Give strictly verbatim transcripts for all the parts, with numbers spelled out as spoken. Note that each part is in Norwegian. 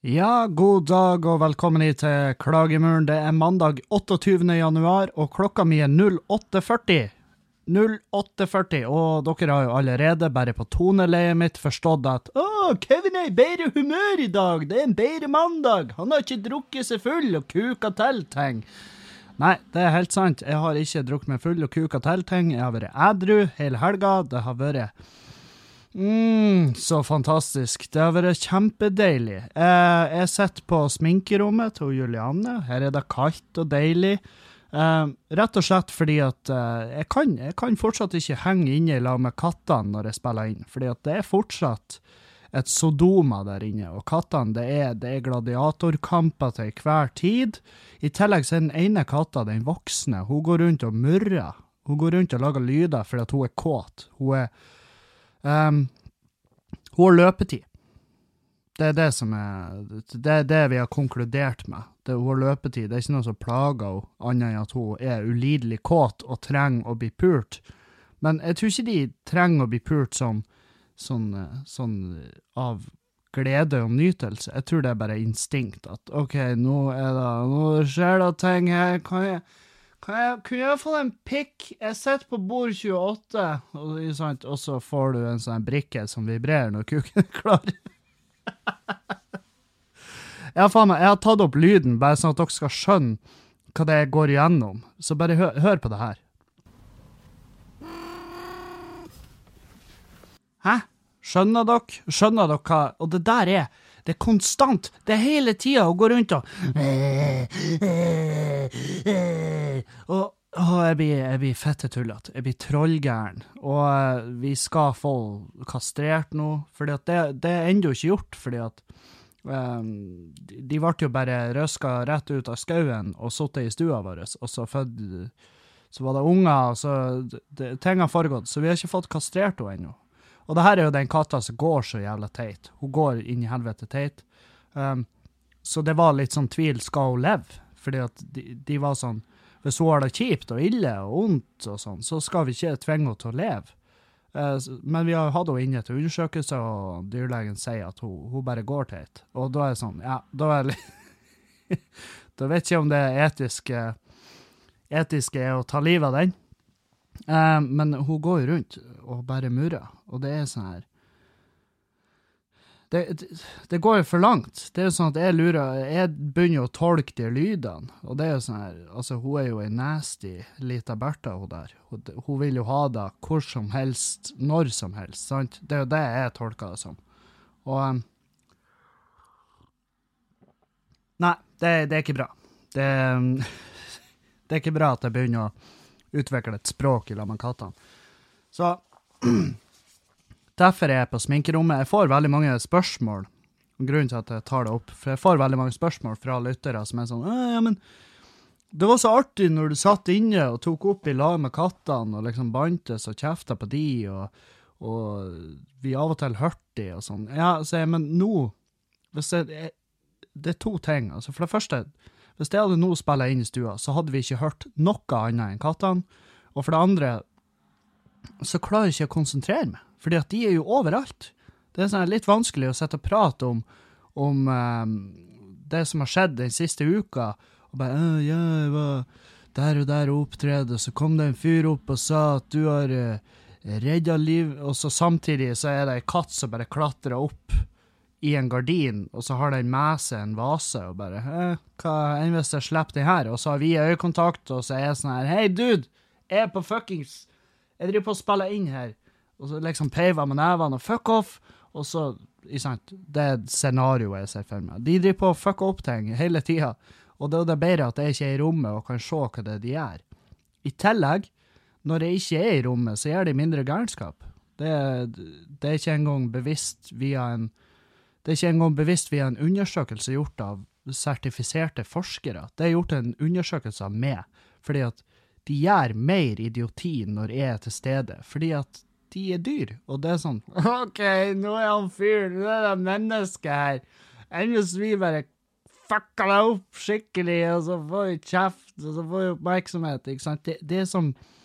Ja, god dag og velkommen hit til Klagemuren. Det er mandag åtteogtyvende januar, og klokka mi er null åtte førti. null åtte førti, og dere har jo allerede, bare på toneleiet mitt, forstått at «Åh, Kevin er i bedre humør i dag, det er en bedre mandag, han har ikke drukket seg full og kuka til ting». Nei, det er helt sant, jeg har ikke drukket meg full og kuka til ting, jeg har vært ædru hele helga, det har vært... Mm, så fantastisk. Det har vært kjempedeilig. Eh, jeg sitter på sminkerommet til Juliane. Her er det kaldt og deilig. Eh, rett og slett fordi at eh, jeg, kan, jeg kan fortsatt ikke henge inne i lag med kattene når jeg spiller inn. Fordi at det er fortsatt et Sodoma der inne. Og kattene, det er, det er gladiatorkamper til hver tid. I tillegg så er den ene katta, den voksne, hun går rundt og murrer. Hun går rundt og lager lyder fordi at hun er kåt. Hun er Um, hun har løpetid. Det er det som er, det er det vi har konkludert med. Det, hun har løpetid. Det er ikke noe som plager henne, annet enn at hun er ulidelig kåt og trenger å bli pult. Men jeg tror ikke de trenger å bli pult som, sånn, sånn av glede og nytelse. Jeg tror det er bare instinkt at, ok, nå er det, nå skjer det ting her, kan jeg Kan jeg, kunne jeg få en pikk? Jeg sitter på bord tjueåtte, og, sant, og så får du en sånn brikke som vibrerer når kuken er klar. Ja, faen meg, jeg har tatt opp lyden, bare sånn at dere skal skjønne hva det går igjennom. Så bare hør, hør på det her. Hæ? Skjønner dere? Skjønner dere hva? Og det der er... Det er konstant. Det er hele tiden å gå rundt og... Og, og jeg blir, jeg blir fette tullet. Jeg blir trollgæren. Og uh, vi skal få kastrert nå. Fordi at det, det er enda ikke gjort. Fordi at um, de, de ble jo bare røsket rett ut av skauen og suttet i stua vår. Og så fødde... Så var det unger, og så... Det, ting har foregått. Så vi har ikke fått kastrert henne ennå. Og det her er jo den katta som går så jævla teit. Hun går inn i helvete teit. Um, så det var litt sånn tvil, skal hun leve? Fordi at de, de var sånn, hvis hun har det kjipt og ille og ondt og sånn, så skal vi ikke tvinge henne til å leve. Uh, men vi har hatt henne inne til undersøkelse, og dyrlegen sier at hun, hun bare går teit. Og da er det sånn, ja, da er det da vet jeg ikke om det er etiske, etiske er å ta livet av den. Uh, men hun går rundt og bare murrer, og det er sånn her det, det, det går jo for langt. Det er jo sånn at jeg lurer, jeg begynner å tolke de lydene, og det er jo sånn her, altså hun er jo en nasty lita Bertha hun der, hun, hun vil jo ha det hvor som helst, når som helst, sant? Det er jo det jeg tolker det som. Og um, nei, det, det er ikke bra. Det, um, det er ikke bra at jeg begynner å utvikle et språk i lag med kattene. Så derfor er jeg på sminkerommet. Jeg får veldig mange spørsmål, grunnen til at jeg tar det opp, for jeg får veldig mange spørsmål fra lyttere som er sånn, ja, men det var så artig når du satt inne og tok opp i lag med kattene, og liksom bantes og kjeftet på de, og, og vi av og til hørte de og sånn. Ja, så jeg, men nå, hvis jeg, det er to ting. Altså for det første, hvis jeg hadde nå spillet inn i stua, så hadde vi ikke hørt noe annet enn kattene. Og for det andre, så klarer jeg ikke å konsentrere meg, fordi at de er jo overalt. Det er sånn litt vanskelig å sette og prate om, om um, det som har skjedd den siste uka, og bare, ja, jeg var der og der og opptredde, og så kom det en fyr opp og sa at du har uh, reddet liv, og så samtidig så er det en katt som bare klatrer opp i en gardin, og så har den med seg en vase, og bare, eh, hva enn hvis jeg slipper den her? Og så har vi øyekontakt, og så er jeg sånn her, hei dude, jeg er på fuckings, jeg driver på å spille inn her, og så liksom peiver med nevene, og fuck off, og så, i sant, det er scenarioet jeg ser for meg. De driver på å fucke opp ting hele tiden, og det er bedre at jeg ikke er i rommet og kan se hva det er de gjør. I tillegg, når jeg ikke er i rommet, så gjør de mindre gærenskap. Det, det er ikke engang bevisst via en Det er ikke engang bevisst via en undersøkelse gjort av sertifiserte forskere. Det er gjort en undersøkelse av meg, fordi at de gjør mer idioti når jeg er til stede, fordi at de er dyr, og det er sånn, ok, nå er han fyr, nå er det menneske her, enn hvis vi bare fucker deg opp skikkelig, og så får vi kjeft, og så får vi oppmerksomhet, ikke sant? Det, det er som,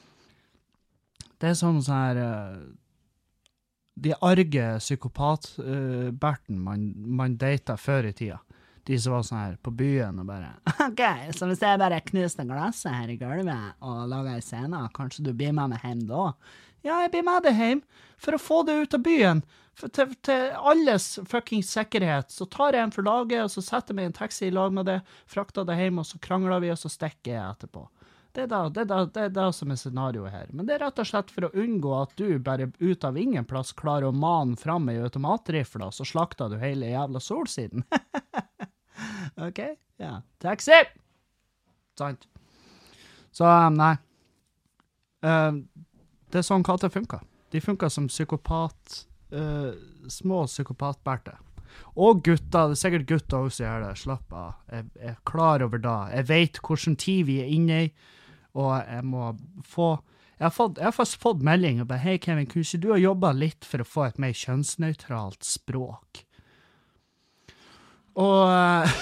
det er som sånn her... Uh, de arge psykopat-berten man, man datet før i tida. de som var sånn her på byen og bare, ok, så hvis jeg bare knuste glasset her i gulvet og laget en scene, kanskje du blir med meg hjem da? Ja, jeg blir med deg hjem for å få det ut av byen. For til, til alles fucking sikkerhet, så tar jeg en for laget, og så setter jeg meg i en taxi i lag med det, frakter det hjem, og så krangler vi, og så stikker jeg etterpå. Det er da, det er da, det er da som er scenarioet her. Men det er rett og slett for å unngå at du bare ut av ingen plass klarer å mane fram i automatrifler, så slakter du hele jævla solsiden. Ok? Ja. Taxi! Sant. Så, um, nei. Uh, det er sånn katter funker. De funker som psykopat, uh, små psykopatbærte. Og gutta, det er sikkert gutta også gjør det. Slapp av. Jeg, jeg er klar over da. Jeg vet hvordan tid vi er inne i, og jeg må få, jeg har fått, jeg har faktisk fått melding og bare, hei Kevin, kunne ikke du ha jobbet litt for å få et mer kjønnsneutralt språk? Og uh,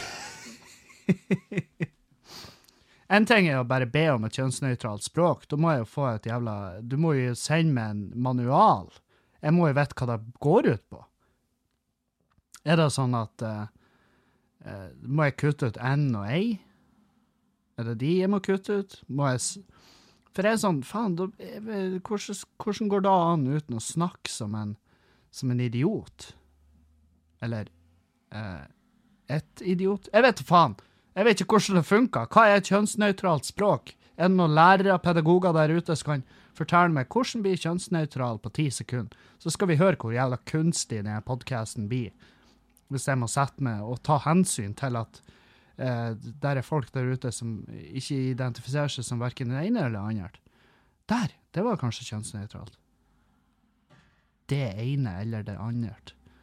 en ting er å bare be om et kjønnsneutralt språk, da må jeg jo få et jævla, du må jo sende meg en manual. Jeg må jo vite hva det går ut på. Er det sånn at uh, uh, må jeg kutte ut N og ei? Er det de jeg må kutte ut? Må jeg... S- For jeg er sånn, faen, da, jeg, hvordan, hvordan går det an uten å snakke som en, som en idiot? Eller uh, et idiot? Jeg vet faen. Jeg vet ikke hvordan det funker. Hva er et kjønnsneutralt språk? Er det noen lærere, pedagoger der ute som kan fortelle meg hvordan blir kjønnsneutral på ti sekunder? Så skal vi høre hvor jævla kunstig denne podcasten blir. Hvis jeg må sette meg og ta hensyn til at eh, der er folk der ute som ikke identifiserer seg som hverken det ene eller det andre. Der, det var kanskje kjønnsneutralt. Det ene eller det andre.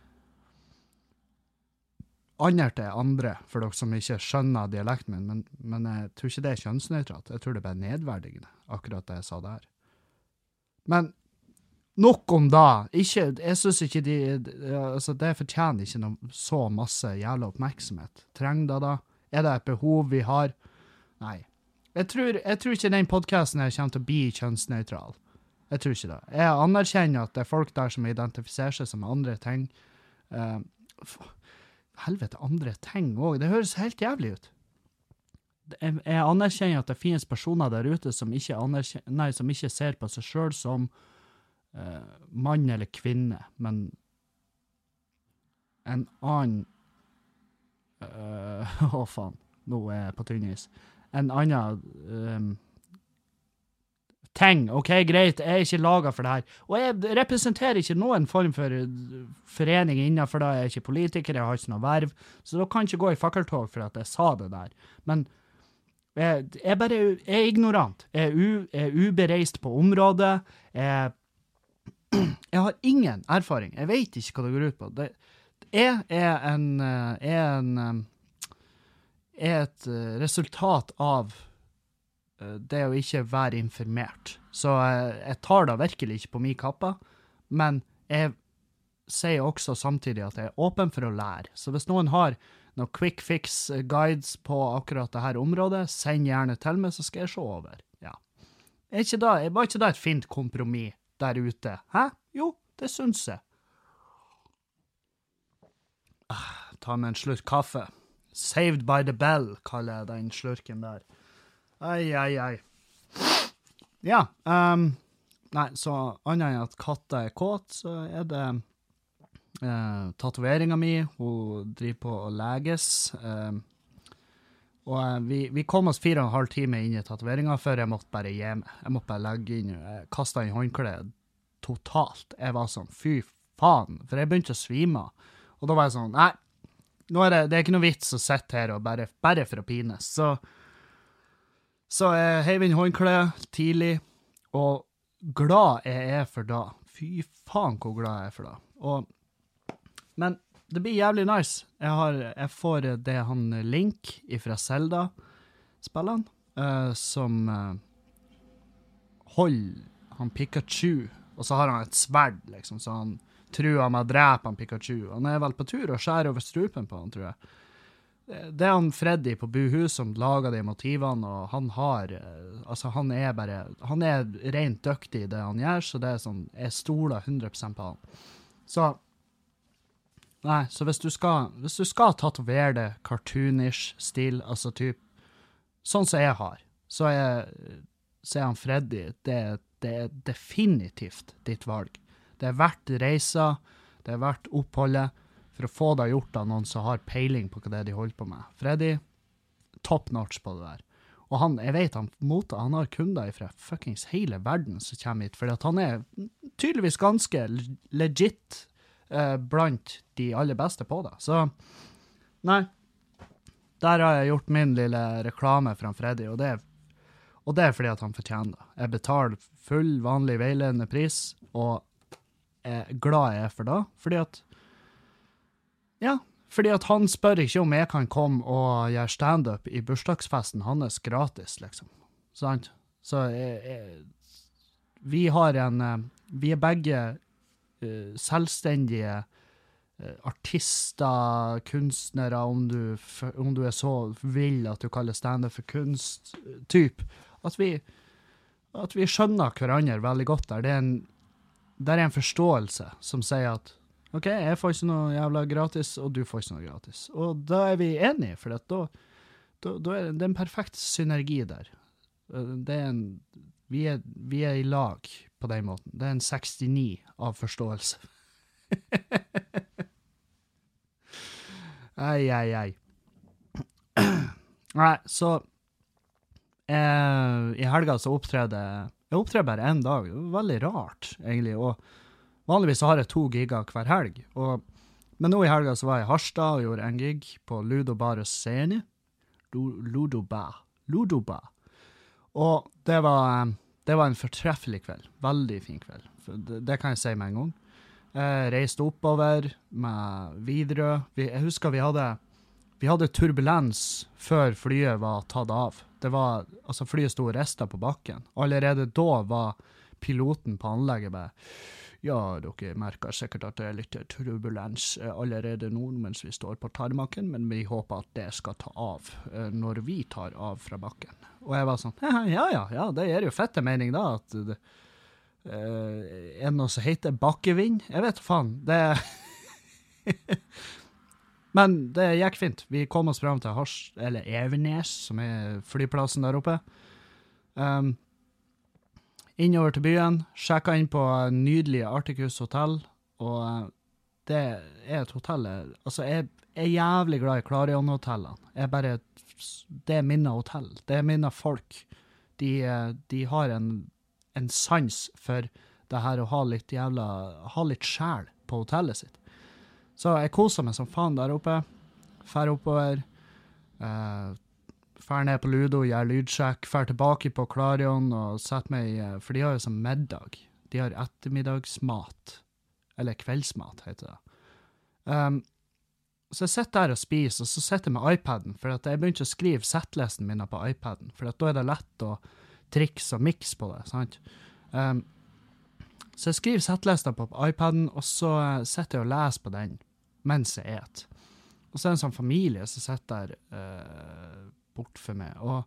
Andert er andre, for dere som ikke skjønner dialekten min, men, men jeg tror ikke det er kjønnsneutralt. Jeg tror det er bare nedverdigende, akkurat det jeg sa der. Men nok om da. Ikke, jeg synes ikke de, altså det fortjener ikke noe så masse jævla oppmerksomhet. Trenger det da? Er det et behov vi har? Nei. Jeg tror, jeg tror ikke den podcasten her kommer til å bli kjønnsneutral. Jeg tror ikke det. Jeg anerkjenner at det er folk der som identifiserer seg som andre ting. Uh, helvete, andre ting også. Det høres helt jævlig ut. Jeg, jeg anerkjenner at det finnes personer der ute som ikke, nei, som ikke ser på seg selv som uh, mann eller kvinne, men en annen uh, å faen, nå er jeg på tynnis. En annen um, ting, ok, greit, jeg er ikke laget for det her. Og jeg representerer ikke noen form for forening innenfor det, jeg er ikke politiker, jeg har ikke noe verv, så da kan jeg ikke gå i fakkeltog for at jeg sa det der. Men jeg, jeg bare jeg er ignorant, jeg er, u, jeg er ubereist på området, jeg, jeg har ingen erfaring, jeg vet ikke hva det går ut på. Det, jeg er en, er en, er et resultat av det å ikke være informert. Så jeg, jeg tar det virkelig ikke på min kappa, men jeg sier også samtidig at jeg er åpen for å lære. Så hvis noen har noen quick fix guides på akkurat det her området, send gjerne til meg, så skal jeg se over. Ja. Er ikke da, var ikke det et fint kompromiss der ute? Hæ? Jo, det synes jeg. Ah, ta med en slurk kaffe. Saved by the bell, kaller jeg den slurken der. Ai, ai, ai. Ja, um, nei, så annet enn at katta er kåt, så er det uh, tatoveringen min, hun driver på å leges, um, og uh, vi, vi kom oss fire og en halv time inn i tatoveringen før jeg måtte bare gi meg. Jeg måtte bare legge inn, jeg kastet inn håndkleet totalt. Jeg var sånn, fy faen, for jeg begynte å svime. Og da var jeg sånn, nei, nå er det, det er ikke noe vits å sitte her og bare, bare for å pines, så Så jeg heiv inn håndkleet tidlig, og glad jeg er for da. Fy faen hvor glad jeg er for da. Og, men det blir jævlig nice. Jeg, har, jeg får det han Link fra Zelda-spillene, uh, som uh, holder han Pikachu, og så har han et sverd, liksom, så han truer med å drepe han Pikachu. Han er vel på tur og skjærer over strupen på han, tror jeg. Det er han Freddy på Buhu som lager de motivene, og han har, altså han er bare, han er rent dyktig i det han gjør, så det er sånn, jeg stoler hundre prosent på han. Så, Nei, så hvis du skal, hvis du skal tatovere det cartoonish stil, altså typ, sånn som jeg har, så er, så er han Freddy, det, det er definitivt ditt valg. Det er verdt reisa, det er verdt oppholdet, for å få det gjort av noen som har peiling på hva det er de holder på med. Freddy, top notch på det der. Og han, jeg vet han mot, han har kunder fra fuckings hele verden som kommer hit, for at han er tydeligvis ganske legit eh, blant de aller beste på det. Så, nei, der har jeg gjort min lille reklame fra Freddy, og det, og det er fordi at han fortjener det. Jeg betaler full, vanlig, veiledende pris, og jeg er glad jeg er for det, fordi at, ja, fordi at han spør ikke om jeg kan komme og gjøre stand-up i bursdagsfesten hans gratis, liksom. Sant? Så jeg, jeg, vi har en, vi er begge uh, selvstendige uh, artister, kunstnere, om du, om du er så vill at du kaller stand-up for kunst, typ. At vi, at vi skjønner hverandre veldig godt der. Det er en, det er en forståelse som sier at ok, jeg får ikke noe jævla gratis, og du får ikke noe gratis. Og da er vi enige, for da, da, da er det en perfekt synergi der. Det er en, vi, er, vi er i lag på den måten. Det er en sekstini av forståelse. Ei, ei, ei. Nei, så eh, i helga så opptredde jeg opptredde bare en dag. Det var veldig rart, egentlig, og vanligvis så har jeg to gigger hver helg, og, men nå i helga så var jeg i Harstad og gjorde en gig på Ludo Bar og Scene. Ludo Bar. Ludo Bar. Og det var, det var en fortreffelig kveld. Veldig fin kveld. Det, det kan jeg si med en gang. Jeg reiste oppover med Widerøe. Vi, jeg husker vi hadde, vi hadde turbulens før flyet var tatt av. Det var, altså flyet stod og restet på bakken. Allerede da var piloten på anlegget bare ja, dere merker sikkert at det er litt turbulens allerede nå mens vi står på tarmaken, men vi håper at det skal ta av når vi tar av fra bakken. Og jeg var sånn, ja, ja, ja, det er jo fette mening da, at det uh, er noe som heter bakkevind. Jeg vet faen, det men det gikk fint. Vi kom oss frem til Hars, eller Evenes, som er flyplassen der oppe. Um, Innover til byen, sjekket inn på nydelige Articus Hotel, og det er et hotell, altså jeg er jævlig glad i Clarion-hotellene. Jeg bare, det er mine hotell, det er mine folk. De, de har en, en sans for det her å ha litt jævla, ha litt skjell på hotellet sitt. Så jeg koser meg som faen der oppe, fer oppover, eh, fer ned på Ludo, gjør lydsjekk, fer tilbake på Clarion og setter meg, for de har jo sånn middag. De har ettermiddagsmat, eller kveldsmat heter det. Um, så jeg sitter der og spiser, og så sitter jeg med iPaden, for at jeg begynte å skrive settlisten mine på iPaden, for at da er det lett å trikse og mikse på det, sant? Um, så jeg skriver settlisten på iPaden, og så sitter jeg og leser på den mens jeg et. Og så er det en sånn familie som sitter der uh, bort for meg, og,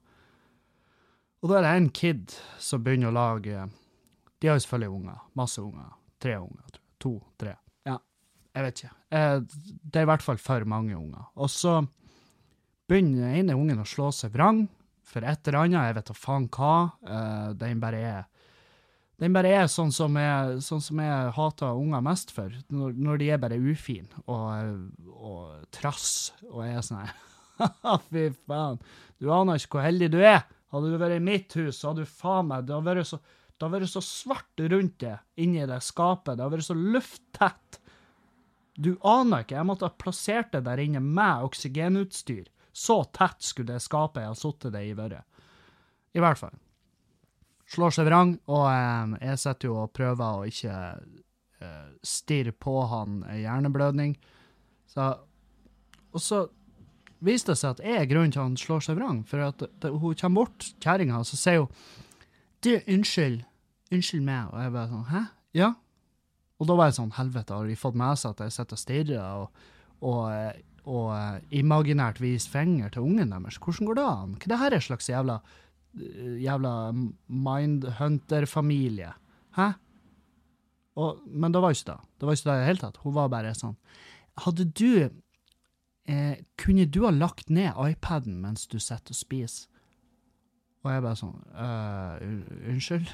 og da er det en kid som begynner å lage, de har jo selvfølgelig unger, masse unger, tre unger, to, tre, ja, jeg vet ikke, eh, det er i hvert fall for mange unger, og så begynner ene ungen å slå seg vrang for et eller annet, jeg vet ikke faen hva, eh, den bare er, den bare er sånn som jeg, sånn som jeg hater unger mest for, når, når de er bare ufin og, og trass, og jeg er sånn her, fy faen, du aner ikke hvor heldig du er. Hadde du vært i mitt hus, så hadde du faen meg, det hadde vært så, det hadde vært så svart rundt det, inni det skapet, det hadde vært så lufttett. Du aner ikke, jeg måtte ha plassert det der inne med oksygenutstyr. Så tett skulle det skapet jeg har suttet det i vært. I hvert fall. Slår seg vrang, og eh, jeg setter jo og prøver å ikke eh, stirre på han i hjerneblødning. Så, og så viste det seg at jeg er grunnen til at han slår seg vrang, for at det, hun kommer bort, kjæringen, og så sier hun, du, unnskyld, unnskyld meg, og jeg bare sånn, hæ? Ja? Og da var jeg sånn, helvete, har de fått med seg at jeg sitter og stirrer, og, og, og uh, imaginært vis finger til ungen deres? Hvordan går det an? Hva er det her er slags jævla, jævla mindhunter-familie? Hæ? Og, men det var ikke det. Det var ikke det i det hele tatt. Hun var bare sånn, hadde du, eh, kunne du ha lagt ned iPaden mens du sitter og spiser? Og jeg bare sånn, uh, unnskyld?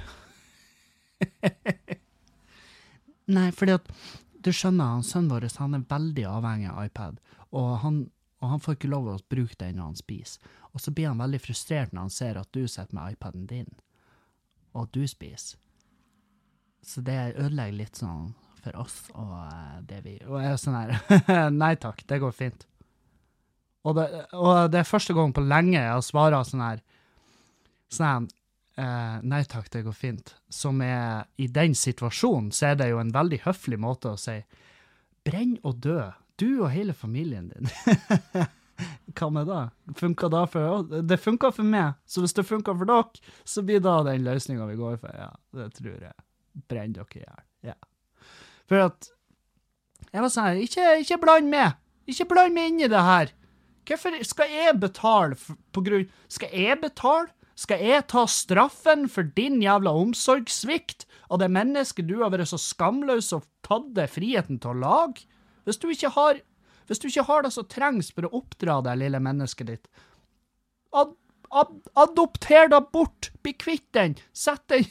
Nei, fordi at, du skjønner, han sønnen vår, han er veldig avhengig av iPad, og han, og han får ikke lov å bruke den når han spiser. Og så blir han veldig frustrert når han ser at du sitter med iPaden din, og at du spiser. Så det ødelegger litt sånn for oss, og det vi, og jeg er sånn her, nei takk, det går fint. Og det, og det er første gang på lenge jeg har svaret sånn her, sånn, eh, nei takk, det går fint. Som er, i den situasjonen, så er det jo en veldig høflig måte å si, brenn og dø, du og hele familien din. Hva med det? Funker det for, det funker for meg, så hvis det funker for dere, så blir det den løsningen vi går for. Ja, det tror jeg. Brenn dere i hjel. Ja. For at, jeg var sånn, ikke, ikke bland med, ikke bland med inn i det her. Hvorfor skal jeg betale for, på grunn, skal jeg betale? Skal jeg ta straffen for din jævla omsorgssvikt av det mennesket du har vært så skamløs og tatt deg friheten til å lage? Hvis du ikke har, hvis du ikke har det så trengs for å oppdra det lille mennesket ditt, ad, ad, adopter det bort, bli kvitt den, sett den,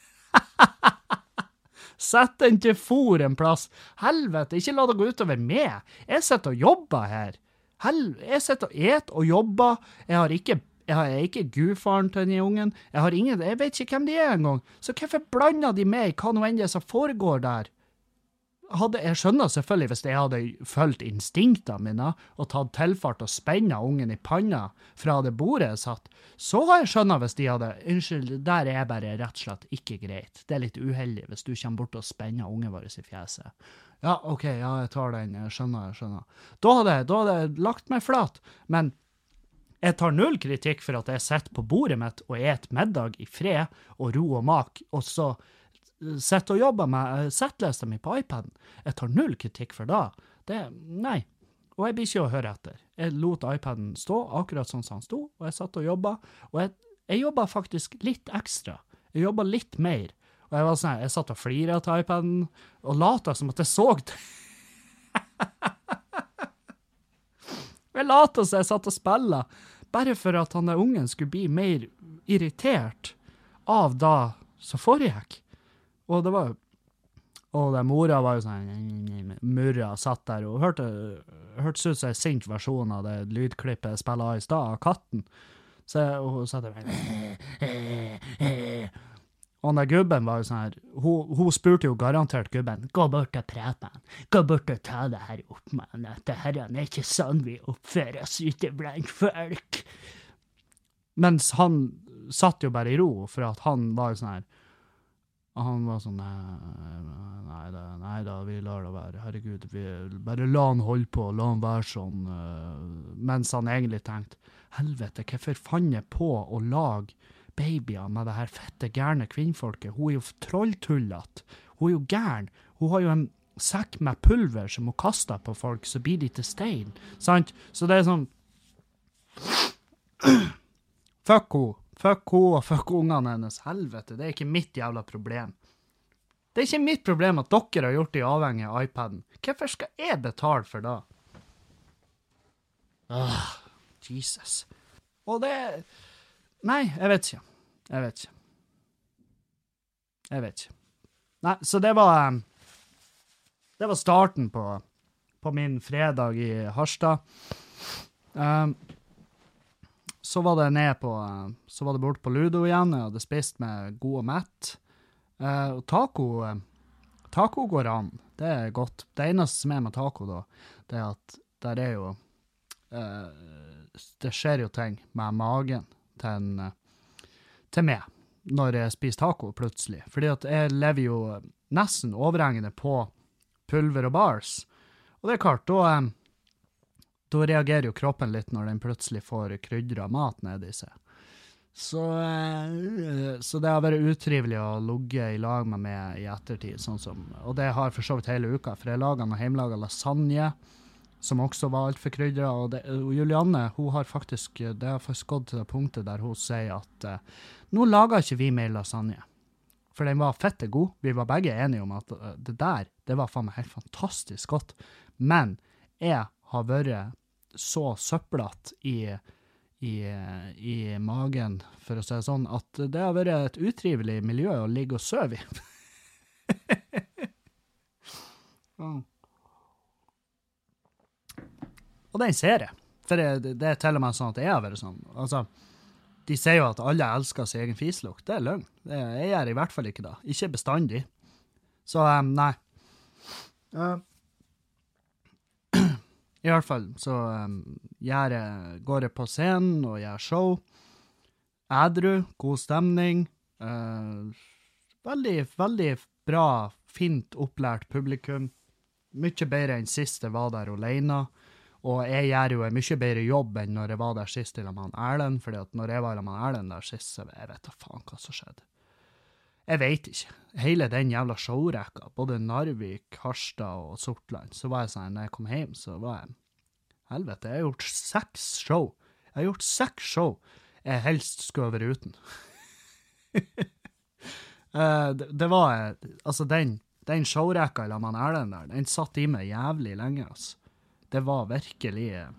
sett den til for en plass. Helvete, ikke la det gå utover meg. Jeg sitter og jobber her. Hel, jeg sitter og et og jobber. Jeg har ikke Jeg er ikke gudfaren til den ungen. Jeg har ingen, jeg vet ikke hvem de er engang. Så hvorfor blander de med i hva noe enn det som foregår der? Hadde, jeg skjønner selvfølgelig hvis jeg hadde følt instinktene mine og tatt tilfart og spennet ungen i panna fra det bordet jeg satt. Så har jeg skjønner hvis de hadde, unnskyld, der er bare rett og slett ikke greit. Det er litt uheldig hvis du kommer bort og spenner ungen vår i fjeset. Ja, ok, ja, jeg tar den, jeg skjønner, jeg skjønner. Da hadde, da hadde jeg lagt meg flat, men jeg tar null kritikk for at jeg sitter på bordet mitt og et middag i fred og ro og mak, og så sitter og jobber med settlista mi på iPaden. Jeg tar null kritikk for det. Det, nei. Og jeg blir ikke å høre etter. Jeg lot iPaden stå akkurat sånn som han sto, og jeg satt og jobbet, og jeg, jeg jobbet faktisk litt ekstra. Jeg jobbet litt mer. Og jeg var sånn, jeg satt og fliret til iPaden, og lata som at jeg så det. Jeg lata som jeg satt og spilla, bare for at han der ungen skulle bli mer irritert av da som foregikk. Og det var jo, og der mora var jo sånn, murra satt der, og hørte, hørtes ut som en sint versjon av det lydklippet jeg spiller av i stad, av katten. Så jeg, og hun satt der, og den gubben var jo sånn her, hun, hun spurte jo garantert gubben, gå bort og prate med han, gå bort og ta det her opp med han, at det her er ikke sånn vi oppfører oss ute blant folk. Mens han satt jo bare i ro, for at han var jo sånn her, han var sånn, nei, nei, da, nei da, vi lar det være, herregud, vi, bare la han holde på, la han være sånn, uh, mens han egentlig tenkte, helvete, hvorfor fann jeg på å lage babyer med det her fette gærne kvinnfolket? Hun er jo trolltullet, hun er jo gærn, hun har jo en sekk med pulver som hun kaster på folk, så blir de til stein, sant? Så det er sånn, fuck hun, fuck hun og fuck ungene hennes, helvete, det er ikke mitt jævla problem. Det er ikke mitt problem at dere har gjort det avhengig av iPaden. Hvorfor skal jeg betale for det? Ah, Jesus. Og det, nei, jeg vet ikke. Jeg vet ikke. Jeg vet ikke. Nei, så det var, det var starten på, på min fredag i Harstad. Um, Så var det ned på, så var det bort på Ludo igjen, jeg hadde spist med god og mett. Uh, og taco, taco går an, det er godt. Det eneste som er med taco da, det er at der er jo, uh, det skjer jo ting med magen til, en, til meg, når jeg spiser taco plutselig. Fordi at jeg lever jo nesten overhengende på pulver og bars. Og det er klart, da... Um, Da reagerer jo kroppen litt når den plutselig får krydret mat ned i seg. Så, så det har vært utrivelig å logge i lag med meg i ettertid, sånn som, og det har for så vidt hele uka, for jeg laget noe hjemmelaget lasagne, som også var alt for krydret, og, det, og Julianne, hun har faktisk, det har faktisk gått til det punktet der hun sier at uh, nå lager ikke vi mer lasagne, for den var fette god. Vi var begge enige om at uh, det der, det var faen meg helt fantastisk godt, men jeg har vært så søpplet i, i, i magen, for å si det sånn, at det har vært et utrivelig miljø å ligge og søve i. mm. Og den ser jeg. For det, det er til og med sånn at jeg har vært sånn. Altså, de sier jo at alle elsker sin egen fislukt. Det er løgn. Det, jeg gjør i hvert fall ikke det. Ikke bestandig. Så, um, nei. Uh, I hvert fall, så um, gjør jeg, går jeg på scenen og gjør show. Ædru, god stemning. Uh, veldig, veldig bra, fint opplært publikum. Mye bedre enn sist jeg var der alene. Og jeg gjør jo en mye bedre jobb enn når jeg var der sist til med Erlend, fordi at når jeg var med Erlend der sist, så jeg vet da faen hva som skjedde. Jeg vet ikke. Hele den jævla showrekka, både Narvik, Harstad og Sortland, så var jeg sånn, når jeg kom hjem, så var jeg, helvete, jeg har gjort seks show. Jeg har gjort seks show jeg helst skulle være uten. uh, det, det var, altså den, den showrekka i med Erlend der, den satt i meg jævlig lenge, altså. Det var virkelig eh,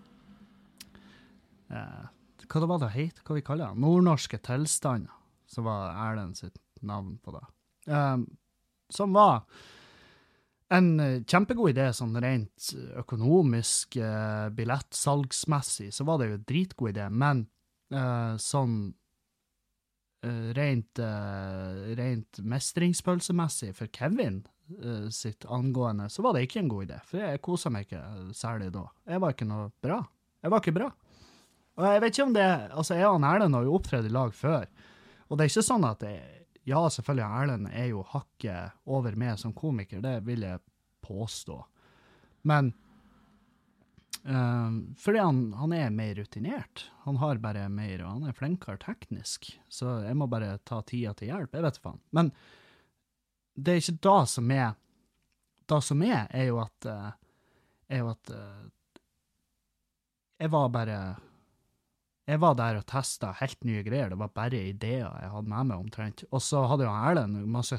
hva det var det het? Hva vi kaller det? Nordnorske tilstander, som var Erlend sitt navn på det. Um, som var en uh, kjempegod idé, sånn rent økonomisk, uh, billettsalgsmessig, så var det jo en dritgod idé, men uh, sånn uh, rent, uh, rent mestringspølsemessig for Kevin, Uh, sitt angående, så var det ikke en god idé, for jeg koset meg ikke særlig da. Jeg var ikke noe bra. Jeg var ikke bra. Og jeg vet ikke om det, altså jeg og Erlend har jo opptredd i lag før, og det er ikke sånn at jeg, ja, selvfølgelig Erlend er jo hakket over meg som komiker, det vil jeg påstå. Men uh, fordi han, han er mer rutinert. Han har bare mer, og han er flinkere teknisk, så jeg må bare ta tida til hjelp, jeg vet faen. Men det er ikke da som er, da som er, er jo at, uh, er jo at uh, jeg var bare, jeg var der og testet helt nye greier, det var bare ideer jeg hadde med meg omtrent, og så hadde jo Erlend masse,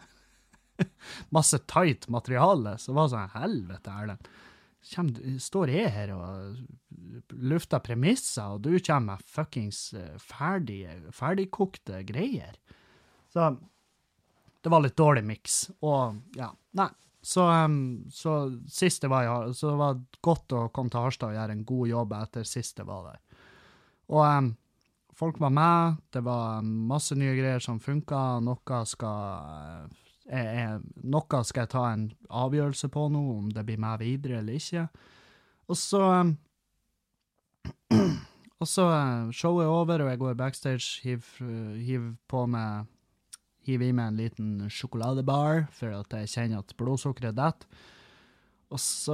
masse tight materiale, så var det sånn, helvete Erlend, Kjem, står jeg her og lufter premisser, og du kommer med fuckings ferdige, ferdigkokte greier. Så det var litt dårlig mix, og ja, nei. Så, um, så sist det var, ja, så det var godt å komme til Harstad og gjøre en god jobb etter sist det var der. Og um, folk var med, det var masse nye greier som funket, noe skal, er, er, noe skal jeg ta en avgjørelse på nå, om det blir med videre eller ikke. Og så, um, og så uh, showet er over, og jeg går backstage, hiver hiv på med hiver i meg en liten sjokoladebar, for at jeg kjenner at blodsukkeret detter. Og så,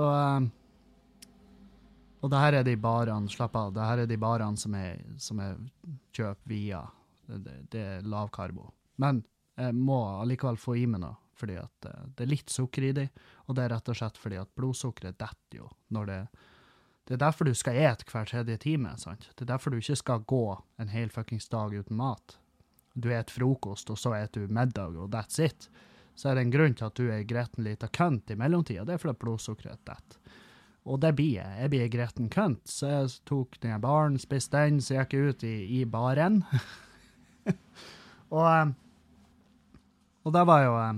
og det her er de barene, slapp av, det her er de barene som jeg, som jeg kjøper via, det, det er lavkarbo. Men jeg må allikevel få i meg noe, fordi at det er litt sukker i det, og det er rett og slett fordi at blodsukkeret detter jo, når det, det er derfor du skal ete hver tredje time, sant? Det er derfor du ikke skal gå en hel fuckings dag uten mat. Du et frokost, og så et du middag, og that's it. Så er det en grunn til at du er gretten litt av kønt i mellomtida, det er fordi blodsukkeret detter. Og det blir jeg. Jeg blir gretten kønt, så jeg tok den baren, spiste den, så jeg gikk ut i, i baren. og, og det var jo,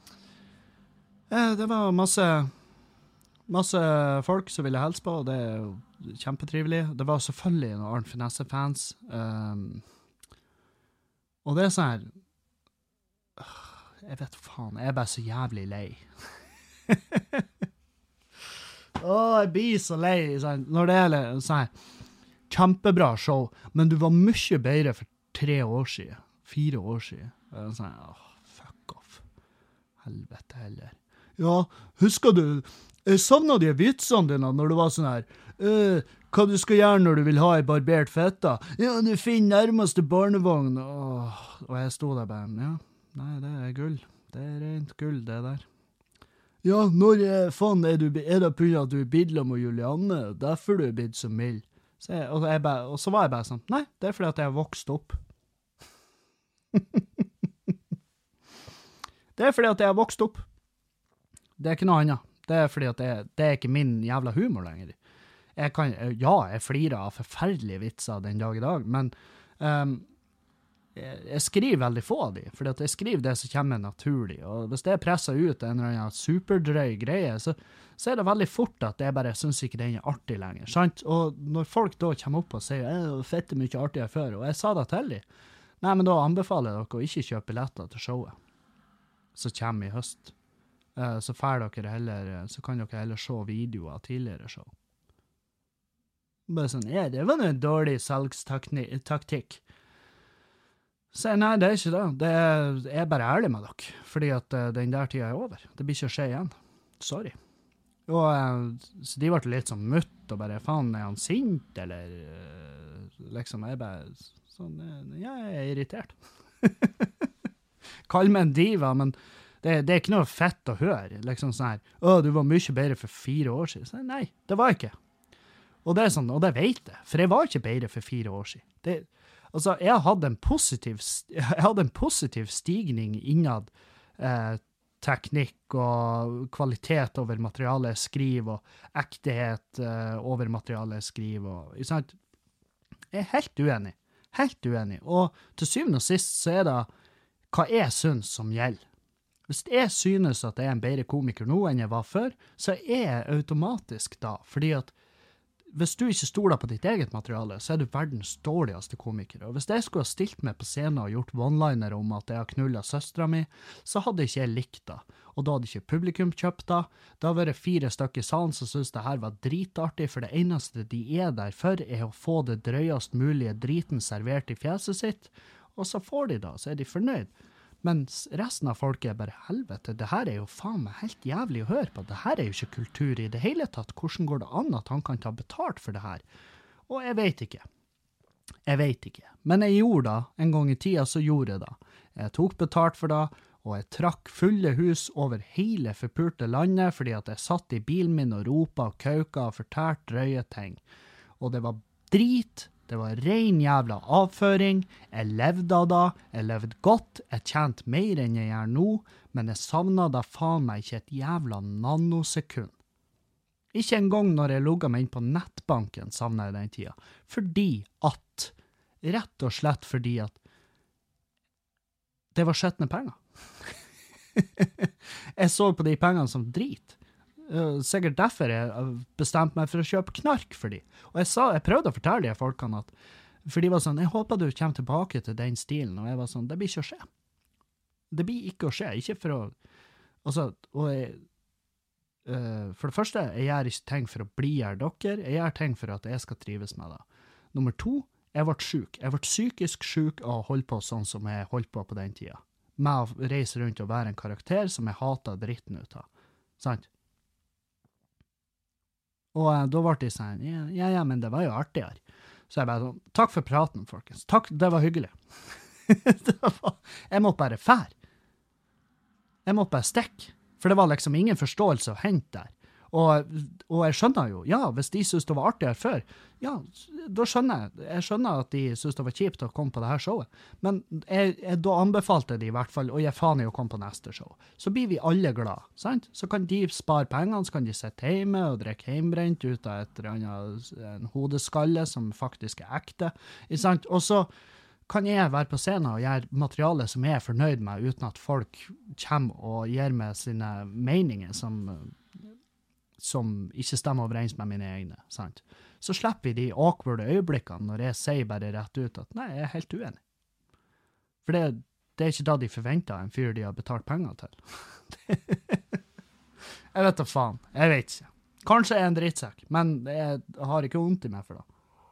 det var masse, masse folk som ville helse på, og det er jo kjempetrivelig. Det var selvfølgelig noen Arnt Finesse-fans, um, og det er sånn her, jeg vet faen, jeg er bare så jævlig lei. Åh, jeg blir så lei, sånn, når det er sånn her, kjempebra show, men du var mye bedre for tre år siden, fire år siden. Sånn her, åh, fuck off. Helvete heller. Ja, husker du, jeg savnet de vitsene dine når du var sånn her, øh, hva du skal gjøre når du vil ha en barbert fetta? Ja, du finner nærmeste barnevogn. Åh, og jeg stod der bare, ja, nei, det er gull. Det er rent gull, det der. Ja, når jeg, faen, er, du, er det på grunn av at du er bidlet med Julianne, derfor du er blitt så mild. Så jeg, og, jeg bare, og så var jeg bare sånn, nei, det er fordi at jeg har vokst opp. det er fordi at jeg har vokst opp. Det er ikke noe annet. Det er fordi at det, det er ikke min jævla humor lenger. Jeg kan, ja, jeg flirer av forferdelige vitser den dag i dag, men um, jeg, jeg skriver veldig få av de, fordi at jeg skriver det som kommer naturlig, og hvis det er presset ut en eller annen superdrøy greie, så, så er det veldig fort at jeg bare synes ikke den er artig lenger, sant? Og når folk da kommer opp og sier, jeg er fett mye artigere før, og jeg sa det til dem, nei, men da anbefaler jeg dere å ikke kjøpe billetter til showet, som kommer i høst. Uh, så fer dere heller, så kan dere heller se videoer av tidligere show. Bare sånn, ja, det var en dårlig salgstaktikk. Så nei, det er ikke det. Det er, jeg er bare ærlig med dere, fordi at uh, den der tiden er over. Det blir ikke å skje igjen. Sorry. Og uh, så de ble litt sånn mutt, og bare, faen, er han sint, eller uh, liksom, jeg bare, sånn, uh, ja, jeg er irritert. Kall meg en diva, men det, det er ikke noe fett å høre. Liksom sånn her, å, du var mye bedre for fire år siden. Så, nei, det var jeg ikke. Og det er sånn, og det vet jeg, for jeg var ikke bedre for fire år siden. Det Altså, jeg hadde en positiv, jeg hadde en positiv stigning innad eh, teknikk og kvalitet over materialet jeg skriver, og ektighet eh, over materialet jeg skriver. Og, sant? Jeg er helt uenig. Helt uenig. Og til syvende og sist så er det hva jeg synes som gjelder. Hvis jeg synes at jeg er en bedre komiker nå enn jeg var før, så er jeg automatisk da, fordi at hvis du ikke stoler på ditt eget materiale, så er du verdens dårligste komiker. Og hvis jeg skulle ha stilt meg på scenen og gjort one-liner om at jeg har knullet søstra mi, så hadde ikke jeg likt det. Og da hadde ikke publikum kjøpt det. Da var det fire stykker i salen som synes det her var dritartig, for det eneste de er der for er å få det drøyest mulige driten servert i fjeset sitt, og så får de da, så er de fornøyd. Men resten av folket er bare helvete, det her er jo faen meg helt jævlig å høre på, det her er jo ikke kultur i det hele tatt, hvordan går det an at han kan ta betalt for det her? Og jeg vet ikke. Jeg vet ikke. Men jeg gjorde det, en gang i tida så gjorde jeg det. Jeg tok betalt for det, og jeg trakk fulle hus over hele forpulte landet, fordi at jeg satt i bilen min og ropet og kauka og fortalt drøye ting. Og det var drit. Det var ren jævla avføring, jeg levde av det, jeg levde godt, jeg tjente mer enn jeg gjør nå, men jeg savnet da faen meg ikke et jævla nanosekund. Ikke engang når jeg logget meg inn på nettbanken savnet jeg den tida, fordi at, rett og slett fordi at, det var skjettende penger. Jeg så på de pengene som drit. Uh, sikkert derfor jeg bestemte meg for å kjøpe knark for de. Og jeg, sa, jeg prøvde å fortelle de folkene at, for de var sånn, jeg håper du kommer tilbake til den stilen, og jeg var sånn, det blir ikke å skje. Det blir ikke å skje, ikke for å, altså, og jeg, uh, for det første, jeg gjør ikke ting for å bli her dere, jeg gjør ting for at jeg skal trives med det. Nummer to, jeg ble syk. Jeg ble psykisk syk av å holde på sånn som jeg holdt på på den tida. Med å reise rundt og være en karakter som jeg hatet dritten ut av. Sant? Og uh, da ble de sånn, ja, ja, ja, men det var jo artigere. Så jeg bare sånn, takk for praten, folkens. Takk, det var hyggelig. det var, jeg måtte bare fær. Jeg måtte bare stikke. For det var liksom ingen forståelse å hente der. Og, og jeg skjønner jo, ja, hvis de synes det var artigere før, ja, da skjønner jeg. Jeg skjønner at de synes det var kjipt å komme på det her showet. Men jeg, jeg, da anbefalte de i hvert fall, og jeg faen i å komme på neste show. Så blir vi alle glad, sant? Så kan de spare pengene, så kan de sitte hjemme og drikke heimbrent ut av et eller annet, en hodeskalle som faktisk er ekte, sant? Og så kan jeg være på scenen og gjøre materiale som jeg er fornøyd med, uten at folk kommer og gir meg sine meninger som som ikke stemmer overens med mine egne, sant? Så slipper vi de awkward øyeblikkene når jeg sier bare rett ut at nei, jeg er helt uenig. For det, det er ikke da de forventer en fyr de har betalt penger til. Jeg vet da faen, jeg vet ikke. Kanskje jeg er en drittsekk, men jeg har ikke vondt i meg for det.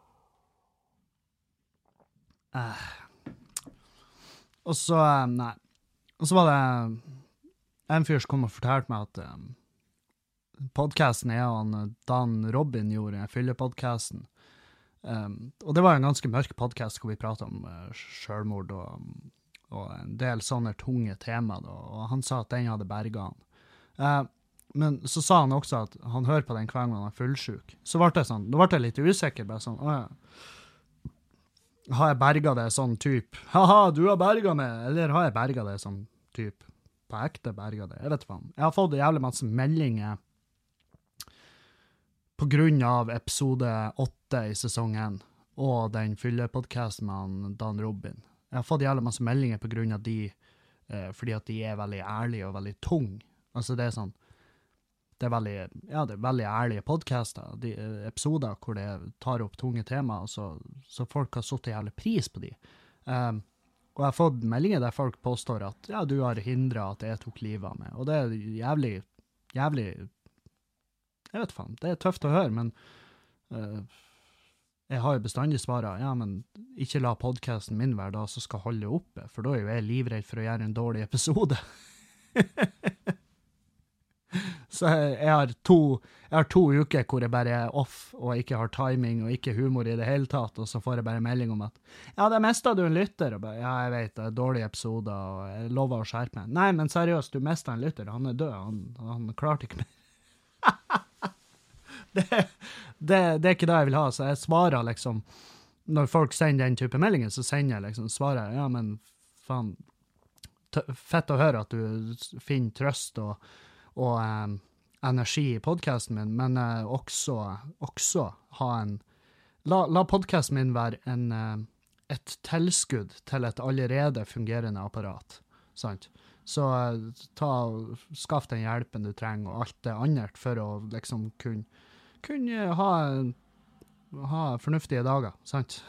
Uh. Og så, nei, og så var det en fyr som kom og fortalte meg at um, podcasten er han Dan Robin gjorde, fyllepodcasten. Um, og det var en ganske mørk podcast hvor vi pratet om uh, selvmord og, og en del sånne tunge tema, da, og han sa at den hadde berget han. Uh, men så sa han også at han hører på den kvelden han er fullsjuk. Så ble det sånn, da ble jeg litt usikker, bare sånn, åja, har jeg berget det sånn typ, haha, du har berget meg, eller har jeg berget det sånn typ, på ekte berget det, jeg vet ikke hva. Jeg har fått jævlig masse meldinger på grunn av episode åtte i sesongen, og den fyllepodcasten med han Dan Robin. Jeg har fått jævlig masse meldinger på grunn av de, eh, fordi at de er veldig ærlige og veldig tung. Altså det er sånn, det er veldig, ja, det er veldig ærlige podcaster, de eh, episoder hvor det tar opp tunge temaer, så, så folk har satt jævlig pris på de. Um, og jeg har fått meldinger der folk påstår at, ja, du har hindret at jeg tok livet av meg, og det er jævlig, jævlig, jeg vet faen, det er tøft å høre, men uh, jeg har jo bestandig svaret, ja, men ikke la podcasten min være da som skal holde oppe, for da er jo jeg livredd for å gjøre en dårlig episode. Så jeg, jeg, har to, jeg har to uker hvor jeg bare er off, og ikke har timing, og ikke humor i det hele tatt, og så får jeg bare melding om at, ja, det mistet du en lytter, og bare, ja, jeg vet, det er dårlige episoder, og jeg lover å skjerpe meg. Nei, men seriøst, du mistet en lytter, han er død, han, han klarte ikke mer. det, det, det er ikke det jeg vil ha, så jeg svarer liksom, når folk sender den type meldinger, så sender jeg liksom, svarer jeg, ja, men faen, fett å høre at du finner trøst og, og um, energi i podcasten min, men uh, også, også ha en, la, la podcasten min være en, uh, et tilskudd til et allerede fungerende apparat, sant? Så uh, ta og skaff den hjelpen du trenger og alt det andre for å liksom kunne, kunne ha, ha fornuftige dager, sant?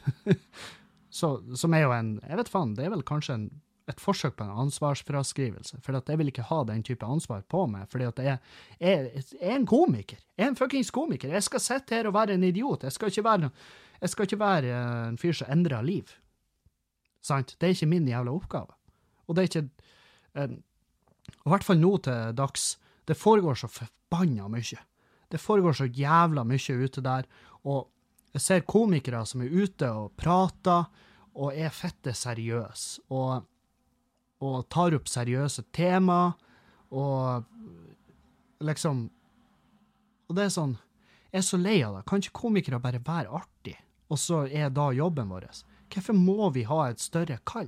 Så, som er jo en, jeg vet faen, det er vel kanskje en et forsøk på en ansvarsfraskrivelse, for at jeg vil ikke ha den type ansvar på meg, fordi at jeg, jeg, jeg er en komiker, jeg er en fuckings komiker, jeg skal sitte her og være en idiot, jeg skal ikke være, jeg skal ikke være en fyr som endrer liv, sant? Det er ikke min jævla oppgave, og det er ikke, um, i hvert fall nå til dags, det foregår så forbanna mye, det foregår så jævla mye ute der, og jeg ser komikere som er ute og prater, og er fette seriøs, og og tar opp seriøse tema, og liksom, og det er sånn, jeg er så lei av det, kan ikke komikere bare være artig, og så er da jobben vår. Hvorfor må vi ha et større kall?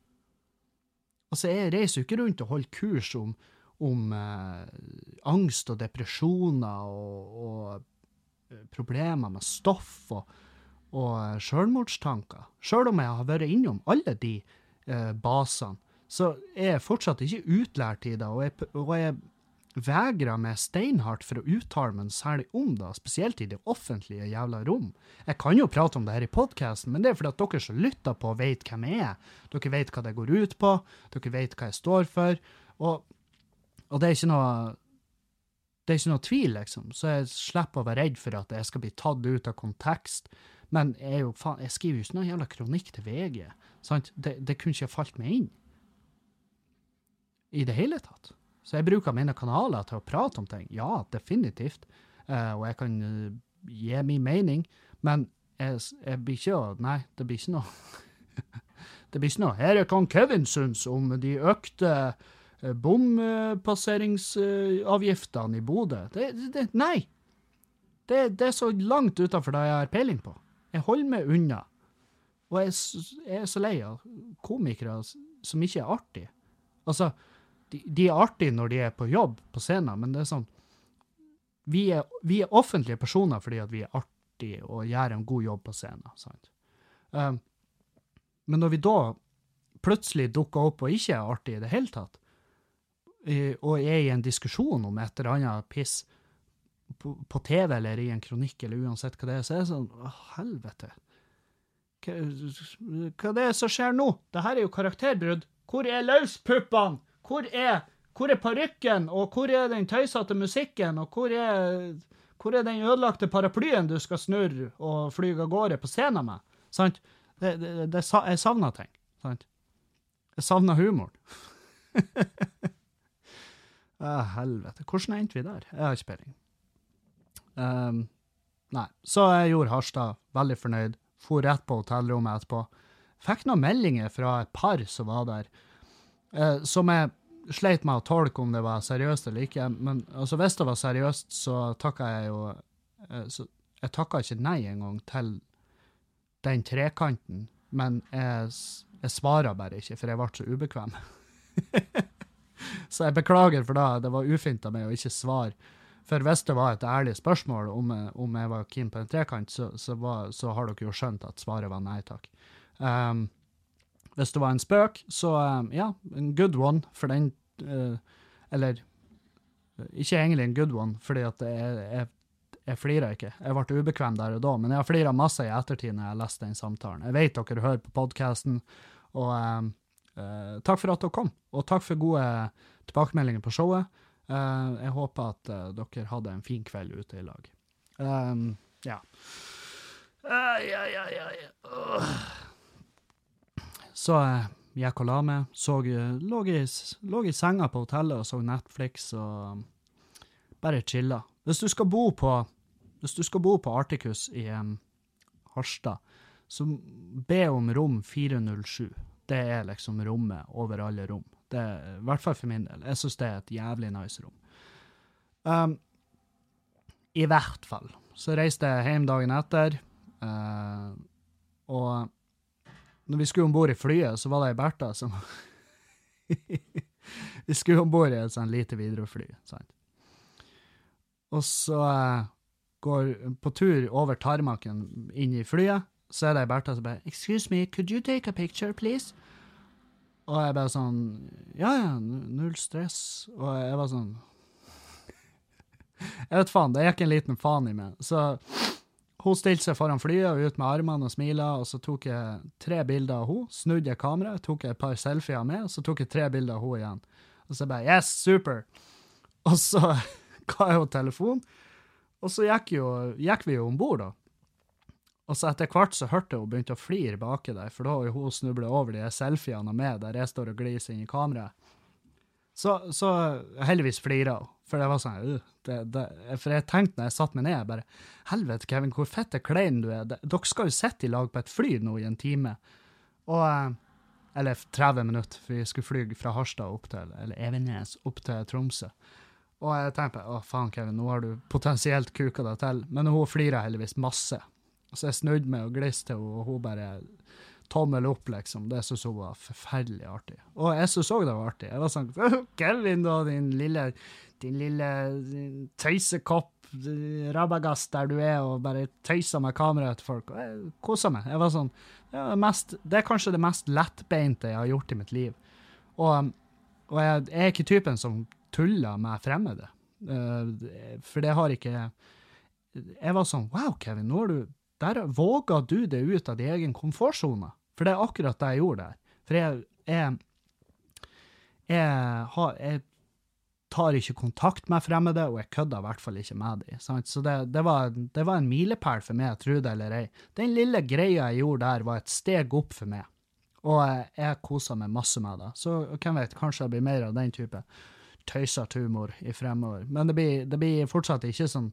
Altså, jeg reiser jo ikke rundt og holder kurs om, om eh, angst og depresjoner, og, og problemer med stoff, og, og selvmordstanker. Selv om jeg har vært innom alle de eh, basene, så er jeg fortsatt ikke utlært i det, og jeg, og jeg vegrer meg steinhardt for å uttale meg særlig om det, spesielt i det offentlige jævla rom. Jeg kan jo prate om det her i podcasten, men det er fordi at dere som lytter på vet hvem jeg er. Dere vet hva det går ut på, dere vet hva jeg står for, og, og det er ikke noe, det er ikke noe tvil, liksom. Så jeg slipper å være redd for at jeg skal bli tatt ut av kontekst, men jeg, er jo, faen, jeg skriver jo ikke noe jævla kronikk til V G, sant? Det, det kunne ikke falt meg inn i det hele tatt. Så jeg bruker mine kanaler til å prate om ting. Ja, definitivt. Uh, og jeg kan uh, gi min mening, men jeg, jeg blir ikke, nei, det blir ikke noe. Det blir ikke noe. Her er kan Kevin syns om de økte uh, bompasseringsavgiftene uh, i Bodø. Det, det, nei! Det, det er så langt utenfor det jeg har peiling på. Jeg holder meg unna. Og jeg, jeg er så lei av komikere som ikke er artige. Altså, De, de er artige når de er på jobb, på scenen, men det er sånn, vi er, vi er offentlige personer fordi at vi er artige og gjør en god jobb på scenen, sant? Um, men når vi da plutselig dukker opp og ikke er artige i det hele tatt, og er i en diskusjon om et eller annet piss på, på T V eller i en kronikk eller uansett hva det er, så er det sånn, å helvete, hva, hva det er som skjer nå? Dette er jo karakterbrudd. Hvor er løspuppene? Hvor er, hvor er parykken, og hvor er den tøysete musikken, og hvor er, hvor er den ødelagte paraplyen du skal snurre og flyge av gårde på scenen med? Sant? Det, det, det, jeg savner ting. Sant? Jeg savner humoren. ah, helvete. Hvordan endte vi der? Jeg har ikke peiling. Um, nei. Så jeg gjorde Harstad veldig fornøyd. For rett på hotellrommet etterpå. Fikk noen meldinger fra et par som var der. Uh, som jeg sleit med å tolke om det var seriøst eller ikke, men altså, hvis det var seriøst, så takket jeg jo, uh, så, jeg takket ikke nei en gang til den trekanten, men jeg, jeg svarer bare ikke, for jeg ble så ubekvem. Så jeg beklager for det, det var ufint av meg å ikke svare For hvis det var et ærlig spørsmål om, om jeg var keen på en trekant, så, så, var, så har dere jo skjønt at svaret var nei takk. Um, hvis det var en spøk, så um, ja, en good one, for den, uh, eller ikke egentlig en good one, fordi at jeg, jeg, jeg flirer ikke. Jeg ble ubekvem der og da, men jeg har fliret masse i ettertid når jeg leste den samtalen. Jeg vet dere hører på podcasten, og um, uh, takk for at dere kom, og takk for gode tilbakemeldinger på showet. Uh, jeg håper at uh, dere hadde en fin kveld ute i lag. Um, ja. Uh, ja, ja, ja, ja. Uh. Så uh, gikk og la meg, så, uh, lå, i, lå i senga på hotellet og så Netflix og um, bare chilla. Hvis du skal bo på, hvis du skal bo på Articus i um, Harstad, så be om rom fire null sju. Det er liksom rommet over alle rom. Det er, i hvert fall for min del. Jeg synes det er et jævlig nice rom. Um, I hvert fall. Så reiste jeg hjem dagen etter, uh, og når vi skulle ombord i flyet, så var det Bertha som... vi skulle ombord i et sånn lite Widerøe-fly, sant? Og så uh, går på tur over tarmaken inn i flyet, så er det Bertha som bare, excuse me, could you take a picture, please? Og jeg bare sånn, ja, ja, null stress. Og jeg var sånn, jeg vet faen, det gikk en liten faen i meg. Så hun stilte seg foran flyet og ut med armene og smilet, og så tok jeg tre bilder av hun, snudde jeg kameraet, tok jeg et par selfier med, og så tok jeg tre bilder av hun igjen. Og så bare, yes, super! Og så ga jeg henne telefon, og så gikk, jo, gikk vi jo ombord da. Og så etter hvert så hørte hun begynte å flire baki der, for da har jo hun snublet over de selfiene med, der jeg står og gliser inn i kameraet. Så, så heldigvis flirer hun, for det var sånn, uh, det, det, for jeg tenkte når jeg satt meg ned, jeg bare, helvete Kevin, hvor fett er klein du er, dere skal jo sitte i lag på et fly nå i en time, og, eller tretti minutter, for vi skulle fly fra Harstad opp til, eller Evenes, opp til Tromsø. Og jeg tenkte, å faen Kevin, nå har du potensielt kuket deg til, men hun flirer heldigvis masse. Så jeg snudde meg og gliste, og hun bare tommel opp, liksom. Det synes hun var forferdelig artig. Og jeg synes også det var artig. Jeg var sånn, Kevin da, din lille, din lille tøysekopp, rabagast der du er, og bare tøyser med kameraet til folk. Og jeg koset meg. Jeg var sånn, det er, mest, det er kanskje det mest lettbeinte jeg har gjort i mitt liv. Og, og jeg, jeg er ikke typen som tuller med fremmede. For det har ikke... Jeg var sånn, wow, Kevin, nå har du... Der våger du det ut av din egen komfortzone. For det er akkurat det jeg gjorde der. For jeg, jeg, jeg, har, jeg tar ikke kontakt med fremmede, og jeg kødder i hvert fall ikke med dem. Sant? Så det, det, var, det var en milepæl for meg, tro det eller ei. Den lille greia jeg gjorde der var et steg opp for meg. Og jeg, jeg koset meg masse med det. Så hvem vet, kanskje det blir mer av den type tøysert humor i fremover. Men det blir, det blir fortsatt ikke sånn.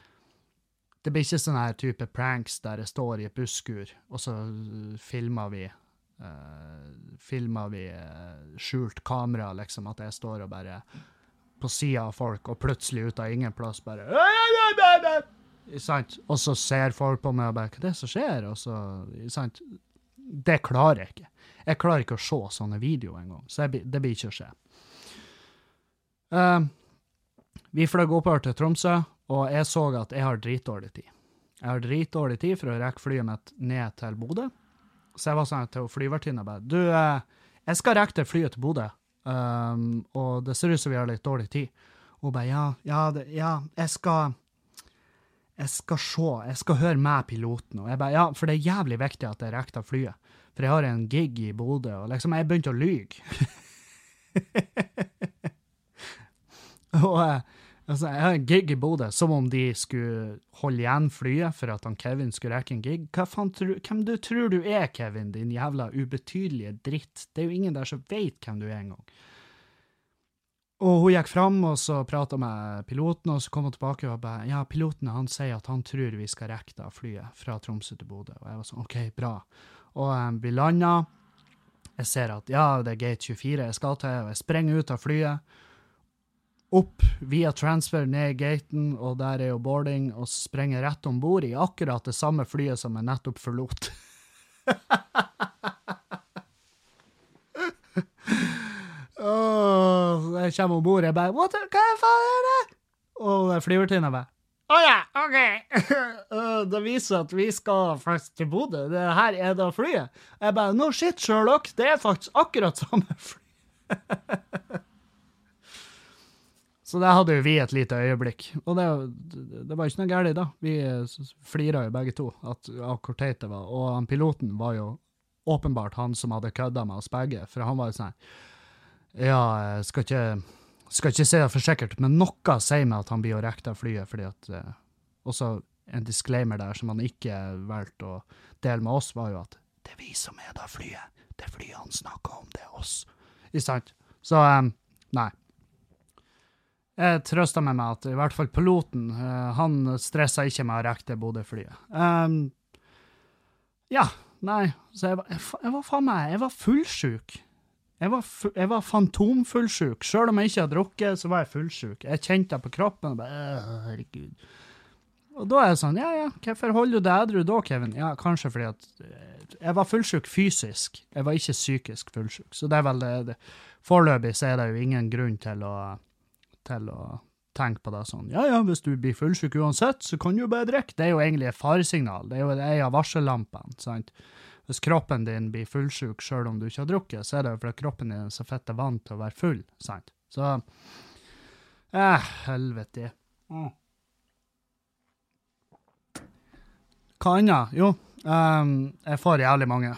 Det blir ikke sånn her type pranks der jeg står i et busskur, og så filmer vi, uh, filmer vi uh, skjult kamera, liksom, at jeg står og bare på siden av folk, og plutselig ut av ingen plass bare sant? Og så ser folk på meg og bare, hva er det som skjer? Og så, sant? Det klarer jeg ikke. Jeg klarer ikke å se sånne videoer en gang, så jeg, det blir ikke å skje. Uh, vi fløg oppover til Tromsø, og jeg så at jeg har dritdårlig tid. Jeg har dritdårlig tid for å rekke flyet mitt ned til Bodø. Så jeg var sånn til flyvertinna bare, du, jeg skal rekke til flyet til Bodø, um, og det ser ut som vi har litt dårlig tid. Og bare, ja, ja, det, ja, jeg skal, jeg skal se, jeg skal høre med piloten. Og jeg bare, ja, for det er jævlig viktig at jeg rekker til flyet. For jeg har en gig i Bodø, og liksom, jeg begynte å lyge. og altså, jeg har en gig i Bodø, som om de skulle holde igjen flyet for at han Kevin skulle rekke en gig. Hva faen tror, hvem du tror du er, Kevin, din jævla ubetydelige dritt? Det er jo ingen der som vet hvem du er en gang. Og hun gikk frem, og så pratet med piloten, og så kom hun tilbake og bare, ja, piloten, han sier at han tror vi skal rekke da flyet fra Tromsø til Bodø. Og jeg var sånn, ok, bra. Og um, vi landet. Jeg ser at, ja, det er gate tjuefire jeg skal til, og jeg sprenger ut av flyet, opp via transfer ned i gaten, og der er jo boarding, og sprenger rett ombord i akkurat det samme flyet som jeg nettopp forlot. oh, jeg kommer ombord, jeg bare, What, hva faen er det? Og flyvertinna bare, å ja, ok. Det viser at vi skal faktisk til Bodø. Det her er da flyet. Jeg bare, no shit, Sherlock, det er faktisk akkurat samme fly. Så det hadde jo vi et lite øyeblikk. Og det, det var ikke noe gærlig da. Vi fliret jo begge to at, av hvor teit det var. Og han piloten var jo åpenbart han som hadde kødda med oss begge. For han var jo sånn, ja, jeg skal ikke, skal ikke si det for sikkert, men noe sier meg at han blir jo rekt av flyet, fordi at eh, også en disclaimer der som han ikke valgte å dele med oss, var jo at det er vi som er da flyet. Det er flyet han snakker om, det er oss. Ikke sant? Så, um, nei. Jeg trøster meg med at i hvert fall piloten, uh, han stresset ikke med å rekke det Bodø-flyet. Um, ja, nei, så jeg var, jeg, jeg var faen meg, jeg var fullsjuk. Jeg var, fu, jeg var fantomfullsjuk. Selv om jeg ikke hadde drukket, så var jeg fullsjuk. Jeg kjente det på kroppen, og bare, herregud. Og da er jeg sånn, ja, ja, hvorfor holder du det edru da, Kevin? Ja, kanskje fordi at jeg var fullsjuk fysisk. Jeg var ikke psykisk fullsjuk. Så det er vel det, det. Foreløpig så er det jo ingen grunn til å til å tenke på det sånn, ja, ja, hvis du blir fullsyk uansett, så kan du jo bare drikke. Det er jo egentlig et faresignal. Det er jo en av varsellampene, sant? Hvis kroppen din blir fullsyk selv om du ikke har drukket, så er det jo fordi kroppen din er så fett vant til å være full, sant? Så, eh, helvete. Mm. Hva annet? Jo, um, jeg får jævlig mange.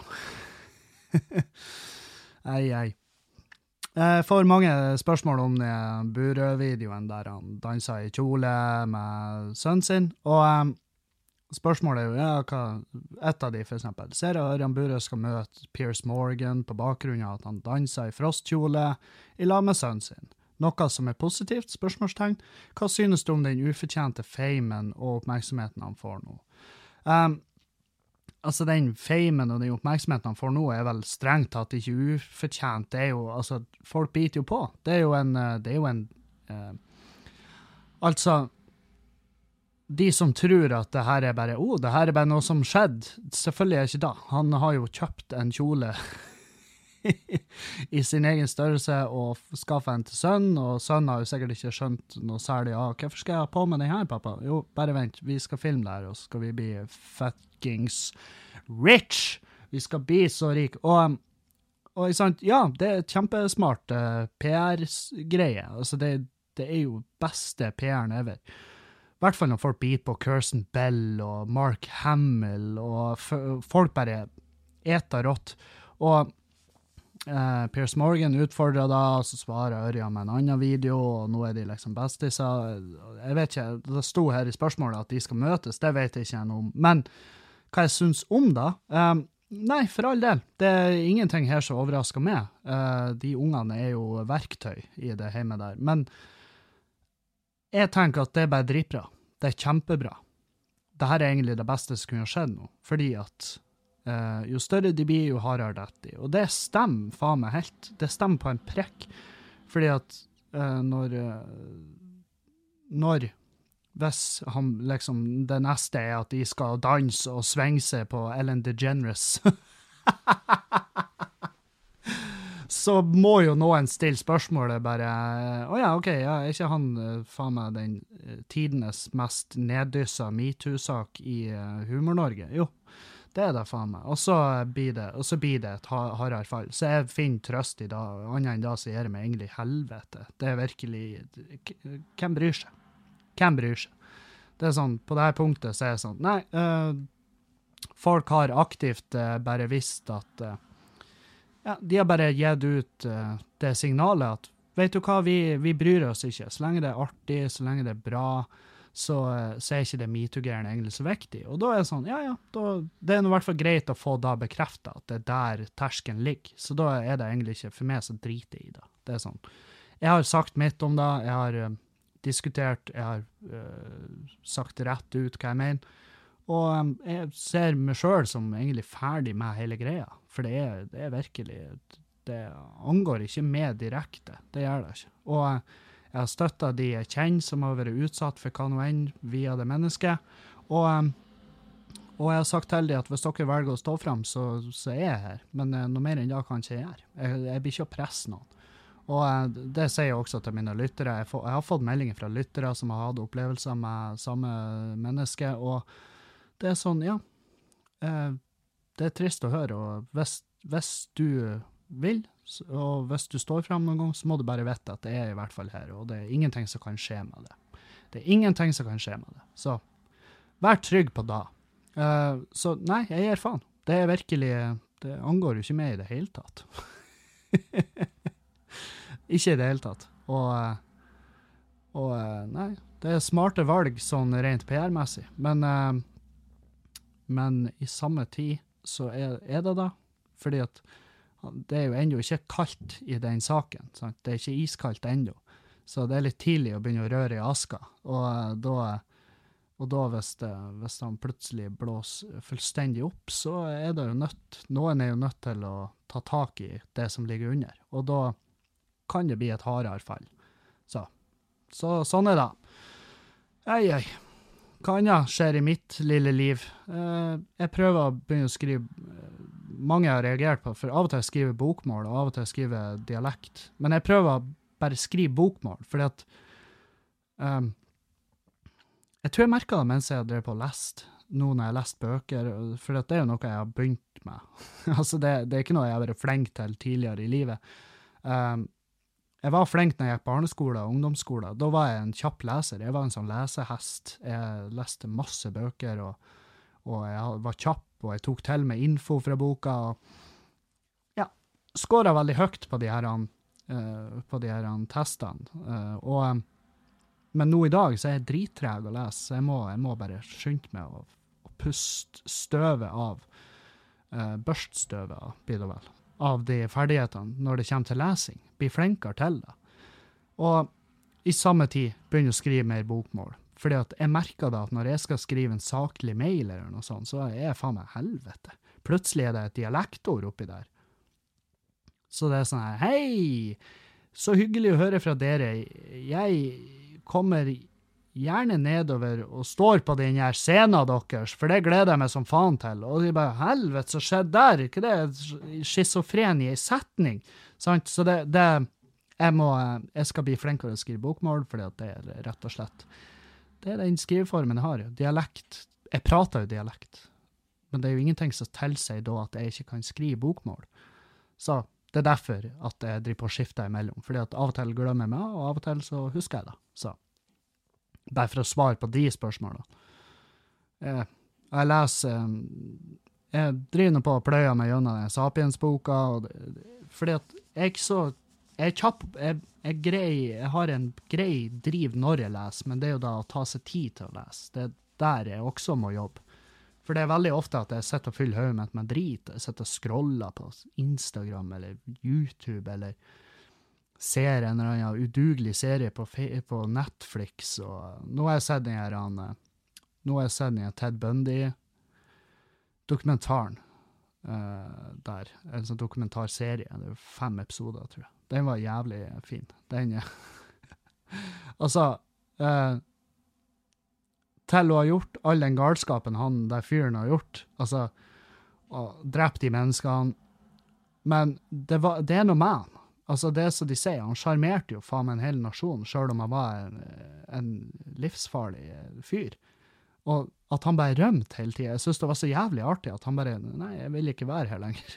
ei, ei. Jeg får mange spørsmål om den Burøe-videoen der han danser i kjole med sønnen sin, og um, spørsmålet er jo, ja, hva, et av de for eksempel, ser jeg Ørjan Burøe skal møte Piers Morgan på bakgrunn av at han danser i frostkjole i lag med sønnen sin. Noe som er positivt, spørsmålstegn. Hva synes du om den ufortjente famen og oppmerksomheten han får nå? Um, Altså, den famen og den oppmerksomheten han får nå er vel strengt tatt ikke ufortjent. Det er jo, altså, folk biter jo på. Det er jo en, det er jo en, eh, altså, de som tror at det her er bare, oh, det her er bare noe som skjedde, selvfølgelig er det ikke da. Han har jo kjøpt en kjole i sin egen størrelse og skaffet en til sønn, og sønnen har jo sikkert ikke skjønt noe særlig. Ja, hvorfor skal jeg ha på med den her, pappa? Jo, bare vent, vi skal filme der, og så skal vi bli fuckings rich! Vi skal bli så rik. Og, og sant, ja, det er et kjempesmart uh, P R-greie. Altså, det, det er jo beste P R-en ever. I hvert fall når folk biter på Kirsten Bell og Mark Hamill, og f- folk bare eter rått. Og Uh, Piers Morgan utfordret da, og så svarer Ørjan med en annen video, og nå er de liksom bestiser. Jeg vet ikke, det sto her i spørsmålet at de skal møtes, det vet jeg ikke noe om. Men hva jeg synes om da? Um, nei, for all del. Det er ingenting her som overrasker meg. Uh, de ungene er jo verktøy i det hjemme der. Men jeg tenker at det er bare dritbra. Det er kjempebra. Dette er egentlig det beste som kunne skjedd nå, fordi at Uh, jo større de blir, jo hardere dette de. Og det stemmer faen meg helt. Det stemmer på en prekk. Fordi at uh, når uh, når hvis han liksom det neste er at de skal danse og svinge seg på Ellen DeGeneres så må jo noen stille spørsmålet bare, å ja, ok, ja, er ikke han uh, faen meg den uh, tidenes mest neddyssa MeToo-sak i uh, Humor-Norge? Jo. Det er det faen meg. Og så blir det, og så blir det et hardere fall. Så jeg finner trøst i dag. Annet enn da så gjør det meg egentlig helvete. Det er virkelig, hvem bryr seg? Hvem bryr seg? Det er sånn, på det her punktet så er det sånn, nei, uh, folk har aktivt uh, bare visst at, uh, ja, de har bare gitt ut uh, det signalet at, vet du hva, vi, vi bryr oss ikke. Så lenge det er artig, så lenge det er bra, så, så er ikke det MeToo-greiene egentlig så viktig. Og da er det sånn, ja, ja, da, det er i hvert fall greit å få da bekreftet at det er der tersken ligger. Så da er det egentlig ikke for meg så drite i det. Det er sånn, jeg har sagt mitt om det, jeg har uh, diskutert, jeg har uh, sagt rett ut hva jeg mener, og um, jeg ser meg selv som egentlig ferdig med hele greia, for det er, det er virkelig, det angår ikke meg direkte, det gjør det ikke. Og uh, jeg har støttet de jeg kjenner som har vært utsatt for hva noe enn via det mennesket. Og, um, og jeg har sagt til dem at hvis dere velger å stå frem, så, så er jeg her. Men uh, noe mer enn det kan ikke jeg gjøre. Jeg, jeg blir ikke å presse noen. Og eh, det sier jeg også til mine lyttere. Jeg, får, jeg har fått meldinger fra lyttere som har hatt opplevelser med samme menneske, og det er sånn, ja, eh, det er trist å høre, og hvis, hvis du vil, og hvis du står frem noen gang, så må du bare vite at det er i hvert fall her, og det er ingenting som kan skje med det. Det er ingenting som kan skje med det. Så vær trygg på det. Uh, så nei, jeg gir faen. Det er virkelig, det angår jo ikke meg i det hele tatt. Ikke i det hele tatt. Og, og nei, det er smarte valg sånn rent P R-messig. Men, uh, men i samme tid så er, er det da, fordi at det er jo enda ikke kaldt i den saken, sant? Det er ikke iskaldt enda. Så det er litt tidlig å begynne å røre i aska. Og da, og da hvis, det, hvis han plutselig blåser fullstendig opp, så er det jo nødt, noen er jo nødt til å ta tak i det som ligger under. Og da kan det bli et hardere fall. Så, så sånn er det. Ei, ei. Hva annet skjer i mitt lille liv? Eh, jeg prøver å begynne å skrive, mange har reagert på, for av og til skriver bokmål, og av og til skriver dialekt. Men jeg prøver bare å skrive bokmål, fordi at um, jeg tror jeg merket det mens jeg har drevet på og lest, nå når jeg har lest bøker, for det er jo noe jeg har begynt med. altså det, det er ikke noe jeg har vært flink til tidligere i livet. Um, jeg var flink når jeg gikk barneskole og ungdomsskole. Da var jeg en kjapp leser. Jeg var en sånn lesehest. Jeg leste masse bøker, og, og jeg var kjapp, og jeg tok til med info fra boka, og ja, skåret veldig høyt på de her, uh, på de her testene. Uh, og, men nå i dag så er jeg drittreg å lese, så jeg må, jeg må bare skynde meg å, å puste støvet av, uh, børststøvet av, blir det vel, av de ferdighetene når det kommer til lesing. Bli flinkere til det. Og i samme tid begynner å skrive mer bokmål. Fordi at jeg merker da at når jeg skal skrive en saklig mail eller noe sånt, så er jeg faen meg helvete. Plutselig er det et dialektord oppi der. Så det er sånn her, hei, så hyggelig å høre fra dere. Jeg kommer gjerne nedover og står på den her scenen deres, for det gleder jeg meg som faen til. Og de bare, helvete, så skjedde der? Ikke det? Schizofren i en setning. Sant? Så det, det jeg, må, jeg skal bli flinkere å skrive bokmål, fordi at det er rett og slett det er den skriveformen jeg har, jo. Dialekt. Jeg prater jo dialekt. Men det er jo ingenting som tilsier da at jeg ikke kan skrive bokmål. Så det er derfor at jeg driver på å skifte imellom. Fordi at av og til glemmer jeg meg, og av og til så husker jeg det. Så bare for å svare på de spørsmålene. Jeg, jeg leser, jeg driver nå på å pløye meg gjennom den Sapiens-boka, og det, fordi at jeg er ikke så Jeg er kjapp, jeg, jeg, grei, jeg har en grei driv når jeg leser, men det er jo da å ta seg tid til å lese. Det er der jeg også må jobbe. For det er veldig ofte at jeg sitter og fyller hodet mitt med drit. Jeg sitter og scroller på Instagram eller YouTube, eller ser en eller annen udugelig serie på, på Netflix. Og nå har jeg sett den her, nå har jeg sett den her Ted Bundy-dokumentaren. Uh, der, en sånn dokumentarserie, det er fem episoder, tror jeg. Den var jævlig fin. Den, altså, uh, til å ha gjort all den galskapen han der fyren har gjort, altså, og drept de menneskene, men det, var, det er noe med han. Altså, det er som de sier, han charmerte jo faen med en hel nasjon, selv om han var en, en livsfarlig fyr. Og at han bare rømte hele tiden. Jeg synes det var så jævlig artig at han bare, nei, jeg vil ikke være her lenger.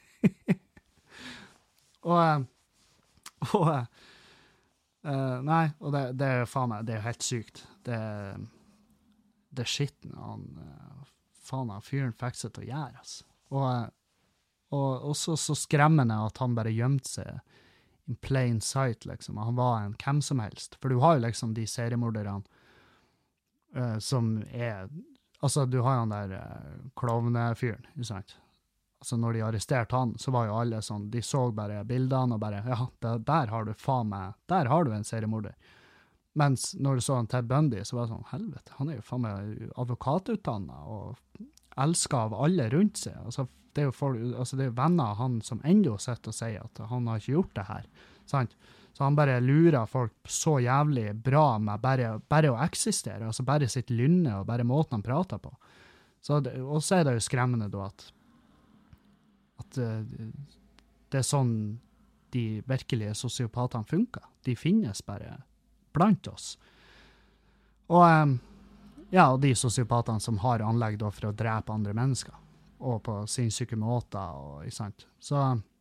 og, og, uh, nei, og det, det er faen meg, det er helt sykt. Det, det er skitten han, uh, faen han fyren fikk seg til å gjøre, altså. Og, og også så skremmende at han bare gjemte seg in plain sight, liksom. Han var en hvem som helst. For du har jo liksom de seriemorderne Uh, som er, altså du har han der uh, klovnefyren, ikke sant? Altså når de arresterte han, så var jo alle sånn, de så bare bildene og bare, ja, det, der har du faen meg, der har du en seriemorder. Mens når du så han Ted Bundy, så var det sånn, helvete, han er jo faen meg advokatutdannet og elsket av alle rundt seg. Altså det er jo, folk, altså, det er jo venner av han som enda sitter og sier at han har ikke gjort det her, sant? Så han bare lurer folk så jævlig bra med bare, bare å eksistere, altså bare sitt lynne og bare måten han prater på. Så det, og så er det jo skremmende da at, at uh, det er sånn de virkelige sosiopatene funker. De finnes bare blant oss. Og um, ja, og de sosiopatene som har anlegg da for å drepe andre mennesker, og på sinnssyke måter, og ikke sant. Så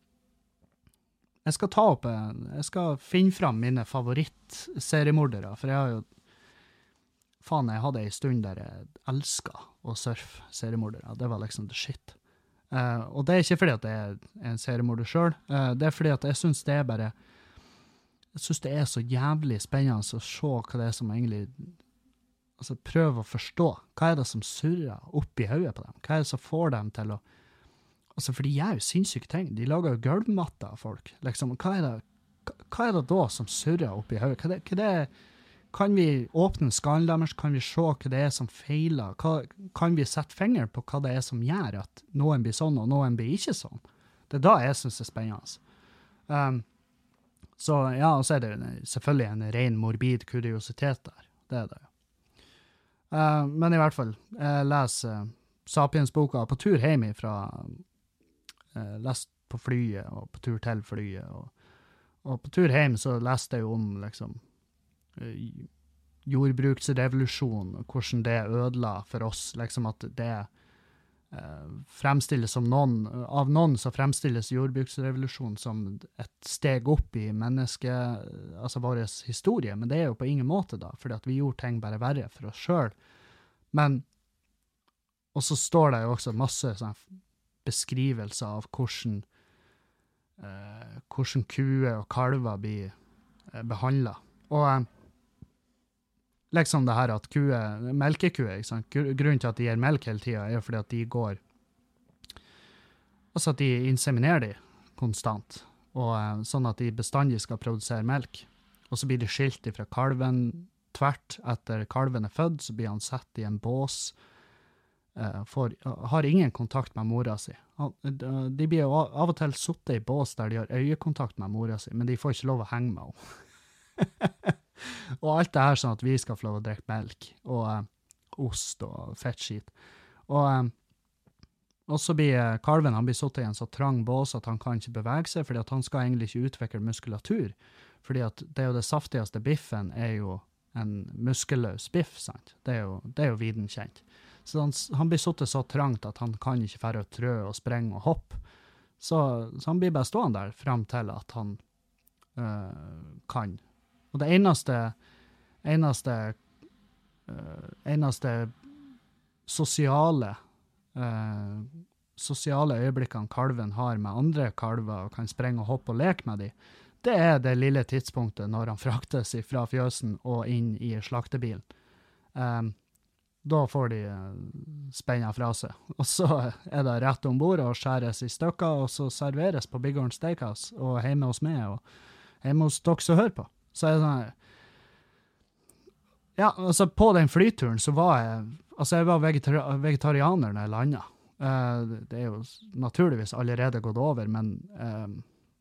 jeg skal ta opp, jeg skal finne frem mine favorittseriemordere, for jeg har jo, faen, jeg hadde en stund der jeg elsket å surfe seriemordere. Det var liksom the shit. Uh, og det er ikke fordi at jeg er en seriemorder selv, uh, det er fordi at jeg synes det er bare, jeg synes det er så jævlig spennende å se hva det er som egentlig, altså prøve å forstå, hva er det som surrer opp i hodet på dem? Hva er det som får dem til å, altså for de gjør jo sinnssyke ting, de lager jo gulvmatter av folk, liksom, hva er det, hva er det da som surrer opp i hodet? Hva, det, hva det er, kan vi åpne skallen deres, kan vi se hva det er som feiler, hva, kan vi sette finger på hva det er som gjør at noen blir sånn og noen blir ikke sånn? Det er da jeg synes det er spennende. Um, så ja, og så er det selvfølgelig en ren morbid kuriositet der, det er det jo. Uh, men i hvert fall, jeg leser uh, Sapiens-boka på tur hjem fra uh, lest på flyet og på tur til flyet. Og, og på tur hjem så leste jeg jo om liksom, uh, jordbruksrevolusjonen, hvordan det ødela for oss. Liksom at det uh, fremstilles som noen, av noen så fremstilles jordbruksrevolusjonen som et steg opp i menneske, altså vår historie, men det er jo på ingen måte da, fordi at vi gjorde ting bare verre for oss selv. Men, og så står det jo også masse sånn, beskrivelser av hvordan, eh, hvordan kuer og kalver blir eh, behandlet. Og eh, liksom det her at kuer, melkekuer, ikke sant? Grunnen til at de gir melk hele tiden er fordi at de går, altså at de inseminerer de konstant, og eh, sånn at de bestandig skal produsere melk. Og så blir de skilt fra kalven tvert etter kalven er født, så blir han sett i en bås, uh, for, uh, har ingen kontakt med mora si. Uh, de blir av, av og til suttet i bås der de har øyekontakt med mora si, men de får ikke lov å henge med henne. Og alt det her sånn at vi skal få lov å drikke melk, og uh, ost og fettskit. Og, uh, og så blir uh, kalven, han blir suttet i en så trang bås at han kan ikke bevege seg, fordi at han skal egentlig ikke utvikle muskulatur, fordi at det er jo det saftigste biffen er jo en muskelløs biff, sant? Det er jo, det er jo viden kjent. Så han, han blir suttet så trangt at han kan ikke fære å trø og sprenge og hoppe. Så, så han blir bare stående der frem til at han øh, kan. Og det eneste, eneste, øh, eneste sosiale, øh, sosiale øyeblikkene kalven har med andre kalver og kan sprenge og hoppe og leke med dem, det er det lille tidspunktet når han fraktes fra fjøsen og inn i slaktebilen. Um, da får de spennet fra seg. Og så er det rett ombord og skjæres i stykker, og så serveres på Bigghorn Steakhouse, og hjemme hos meg, og hjemme hos dere som hører på. Så er det sånn, ja, altså på den flyturen så var jeg, altså jeg var vegetar vegetarianer når jeg landet. Uh, det er jo naturligvis allerede gått over, men... Um,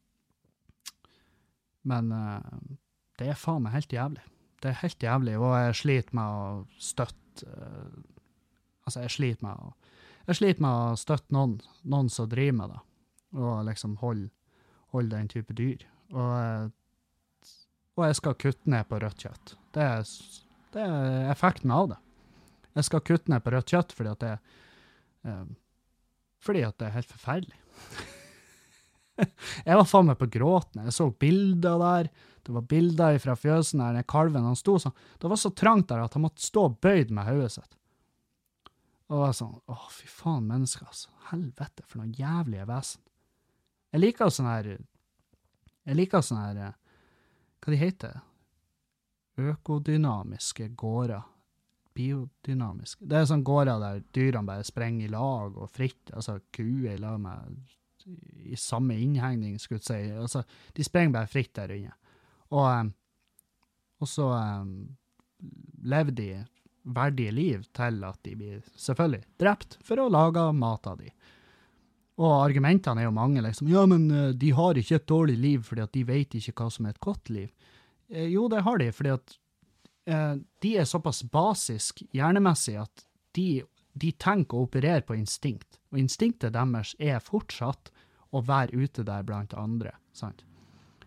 Men uh, det er faen meg helt jævlig. Det er helt jævlig, og jeg sliter med å støtte, uh, altså jeg sliter med å, jeg sliter med å støtte noen, noen som driver med det, og liksom holde hold den type dyr. Og, uh, og jeg skal kutte ned på rødt kjøtt. Det er, det er effekten av det. Jeg skal kutte ned på rødt kjøtt fordi at det, uh, fordi at det er helt forferdelig. Jeg var faen meg på gråten. Jeg så bilder der. Det var bilder fra fjøsen der, den kalven han sto sånn. Det var så trangt der at han måtte stå bøyd med hodet sitt. Og jeg var sånn, åh, fy faen, mennesker, altså. Helvete, for noen jævlige vesen. Jeg liker sånn her, jeg liker sånn her, hva de heter? Økodynamiske gårder. Biodynamiske. Det er sånn gårder der dyrene bare sprenger i lag og fritt, altså kuer i lag med i samme innhegning, skulle jeg si. Altså, de sprenger bare fritt der inne. Og, um, og så um, lever de verdige liv til at de blir selvfølgelig drept for å lage mat av de. Og argumentene er jo mange, liksom. Ja, men uh, de har ikke et dårlig liv fordi at de vet ikke hva som er et godt liv. Eh, jo, det har de, fordi at uh, de er såpass basisk hjernemessig at de de tenker å operere på instinkt, og instinktet deres er fortsatt å være ute der blant andre, sant?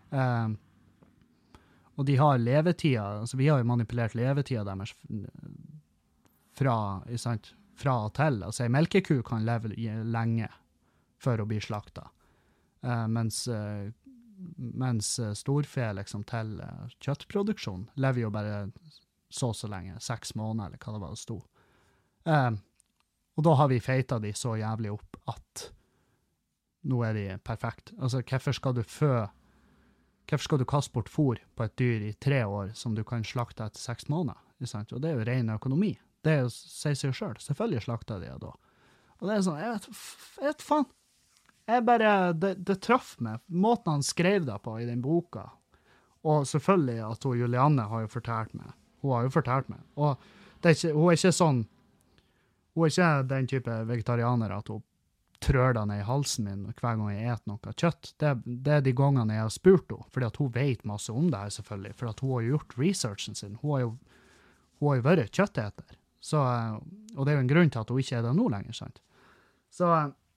Eh, og de har levetida, altså vi har jo manipulert levetida deres fra, sant, fra og til. Altså en melkeku kan leve lenge før å bli slakta. Eh, mens, eh, mens storfe liksom til eh, kjøttproduksjon lever jo bare så så lenge, seks måneder eller hva det var det sto. Eh, og da har vi feita de så jævlig opp at nå er de perfekt. Altså, hvorfor skal du fø, hvorfor skal du kaste bort fôr på et dyr i tre år som du kan slakte etter seks måneder? Sant? Og det er jo ren økonomi. Det er jo, sier seg jo selv. Selvfølgelig slakter de da. Og det er sånn, jeg vet, jeg vet faen. Jeg bare, det, det traff meg. Måten han skrev det på i den boka. Og selvfølgelig at hun, Julianne har jo fortalt meg. Hun har jo fortalt meg. Og det er ikke, hun er ikke sånn, hun er ikke den type vegetarianer at hun trør det ned i halsen min hver gang jeg et noe kjøtt. Det, det er de gangene jeg har spurt henne, fordi at hun vet masse om det her selvfølgelig, for at hun har gjort researchen sin. Hun har jo, hun har jo vært kjøtteter. Så, og det er jo en grunn til at hun ikke er det nå lenger, sant? Så,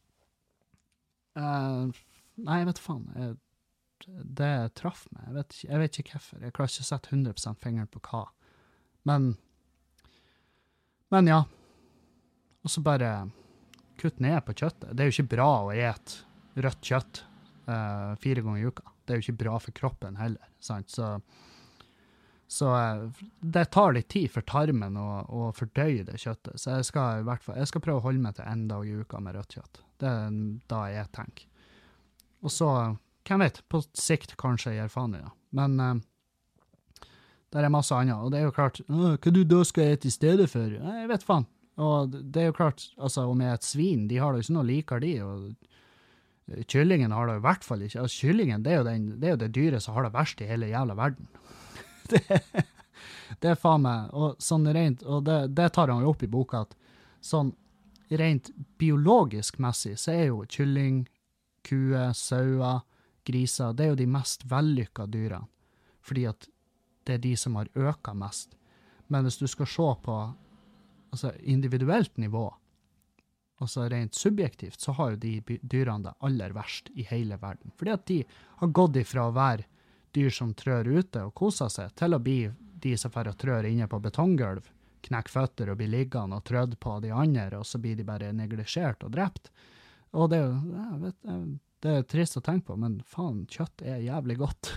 uh, nei, jeg vet faen, jeg, det traff meg. Jeg vet, ikke, jeg vet ikke hvorfor. Jeg klarer ikke å sette hundre prosent fingeren på hva. Men, men ja. Og så bare kutt ned på kjøttet. Det er jo ikke bra å ete rødt kjøtt uh, fire ganger i uka. Det er jo ikke bra for kroppen heller, sant? Så, så uh, det tar litt tid for tarmen å, å fordøye det kjøttet. Så jeg skal i hvert fall, jeg skal prøve å holde meg til en dag i uka med rødt kjøtt. Det er da jeg tenker. Og så, hvem vet, på sikt kanskje jeg gir faen i det. Men uh, det er masse annet. Og det er jo klart, hva du da skal ete i stedet for? Jeg vet faen. Og det er jo klart, altså om jeg er et svin, de har det jo ikke noe likere de, og kyllingen har det jo i hvert fall ikke. Altså kyllingen, det er jo, den, det, er jo det dyret som har det verst i hele jævla verden. det, det er faen meg, og sånn rent, og det, det tar han jo opp i boka, at sånn rent biologisk messig, så er jo kylling, kuer, sauer, griser, det er jo de mest vellykkede dyrene, fordi at det er de som har øket mest. Men hvis du skal se på altså individuelt nivå, altså rent subjektivt, så har jo de dyrene det aller verst i hele verden. Fordi at de har gått ifra å være dyr som trør ute og koser seg, til å bli de som får trør inne på betonggulv, knekke føtter og bli liggende og trødd på de andre, og så blir de bare neglisjert og drept. Og det er jo, jeg vet, det er trist å tenke på, men faen, kjøtt er jævlig godt.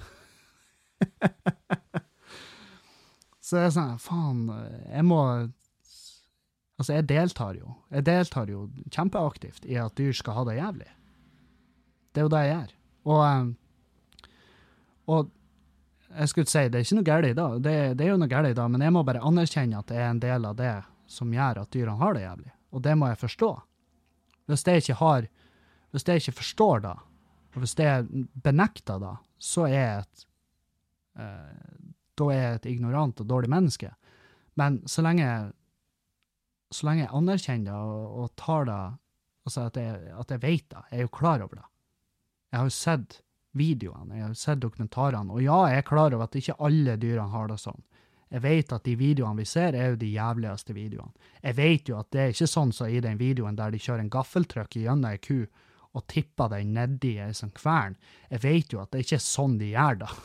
Så det er sånn, faen, jeg må... Altså, jeg deltar jo. Jeg deltar jo kjempeaktivt i at dyr skal ha det jævlig. Det er jo det jeg gjør. Og, og jeg skulle si, det er ikke noe galt i det. det. Det er jo noe galt i det, men jeg må bare anerkjenne at det er en del av det som gjør at dyrene har det jævlig. Og det må jeg forstå. Hvis jeg ikke har, hvis jeg ikke forstår det, og hvis jeg benekter det, så er jeg et, eh, da er jeg et ignorant og dårlig menneske. Men så lenge så lenge jeg anerkjenner det og, og tar det, altså at jeg, at jeg vet det, jeg er jo klar over det. Jeg har jo sett videoene, jeg har jo sett dokumentarene, og ja, jeg er klar over at ikke alle dyrene har det sånn. Jeg vet at de videoene vi ser er jo de jævligste videoene. Jeg vet jo at det er ikke sånn som i den videoen der de kjører en gaffeltrykk gjennom en ku og tipper den nedi en sånn kvern. Jeg vet jo at det ikke er sånn de gjør det.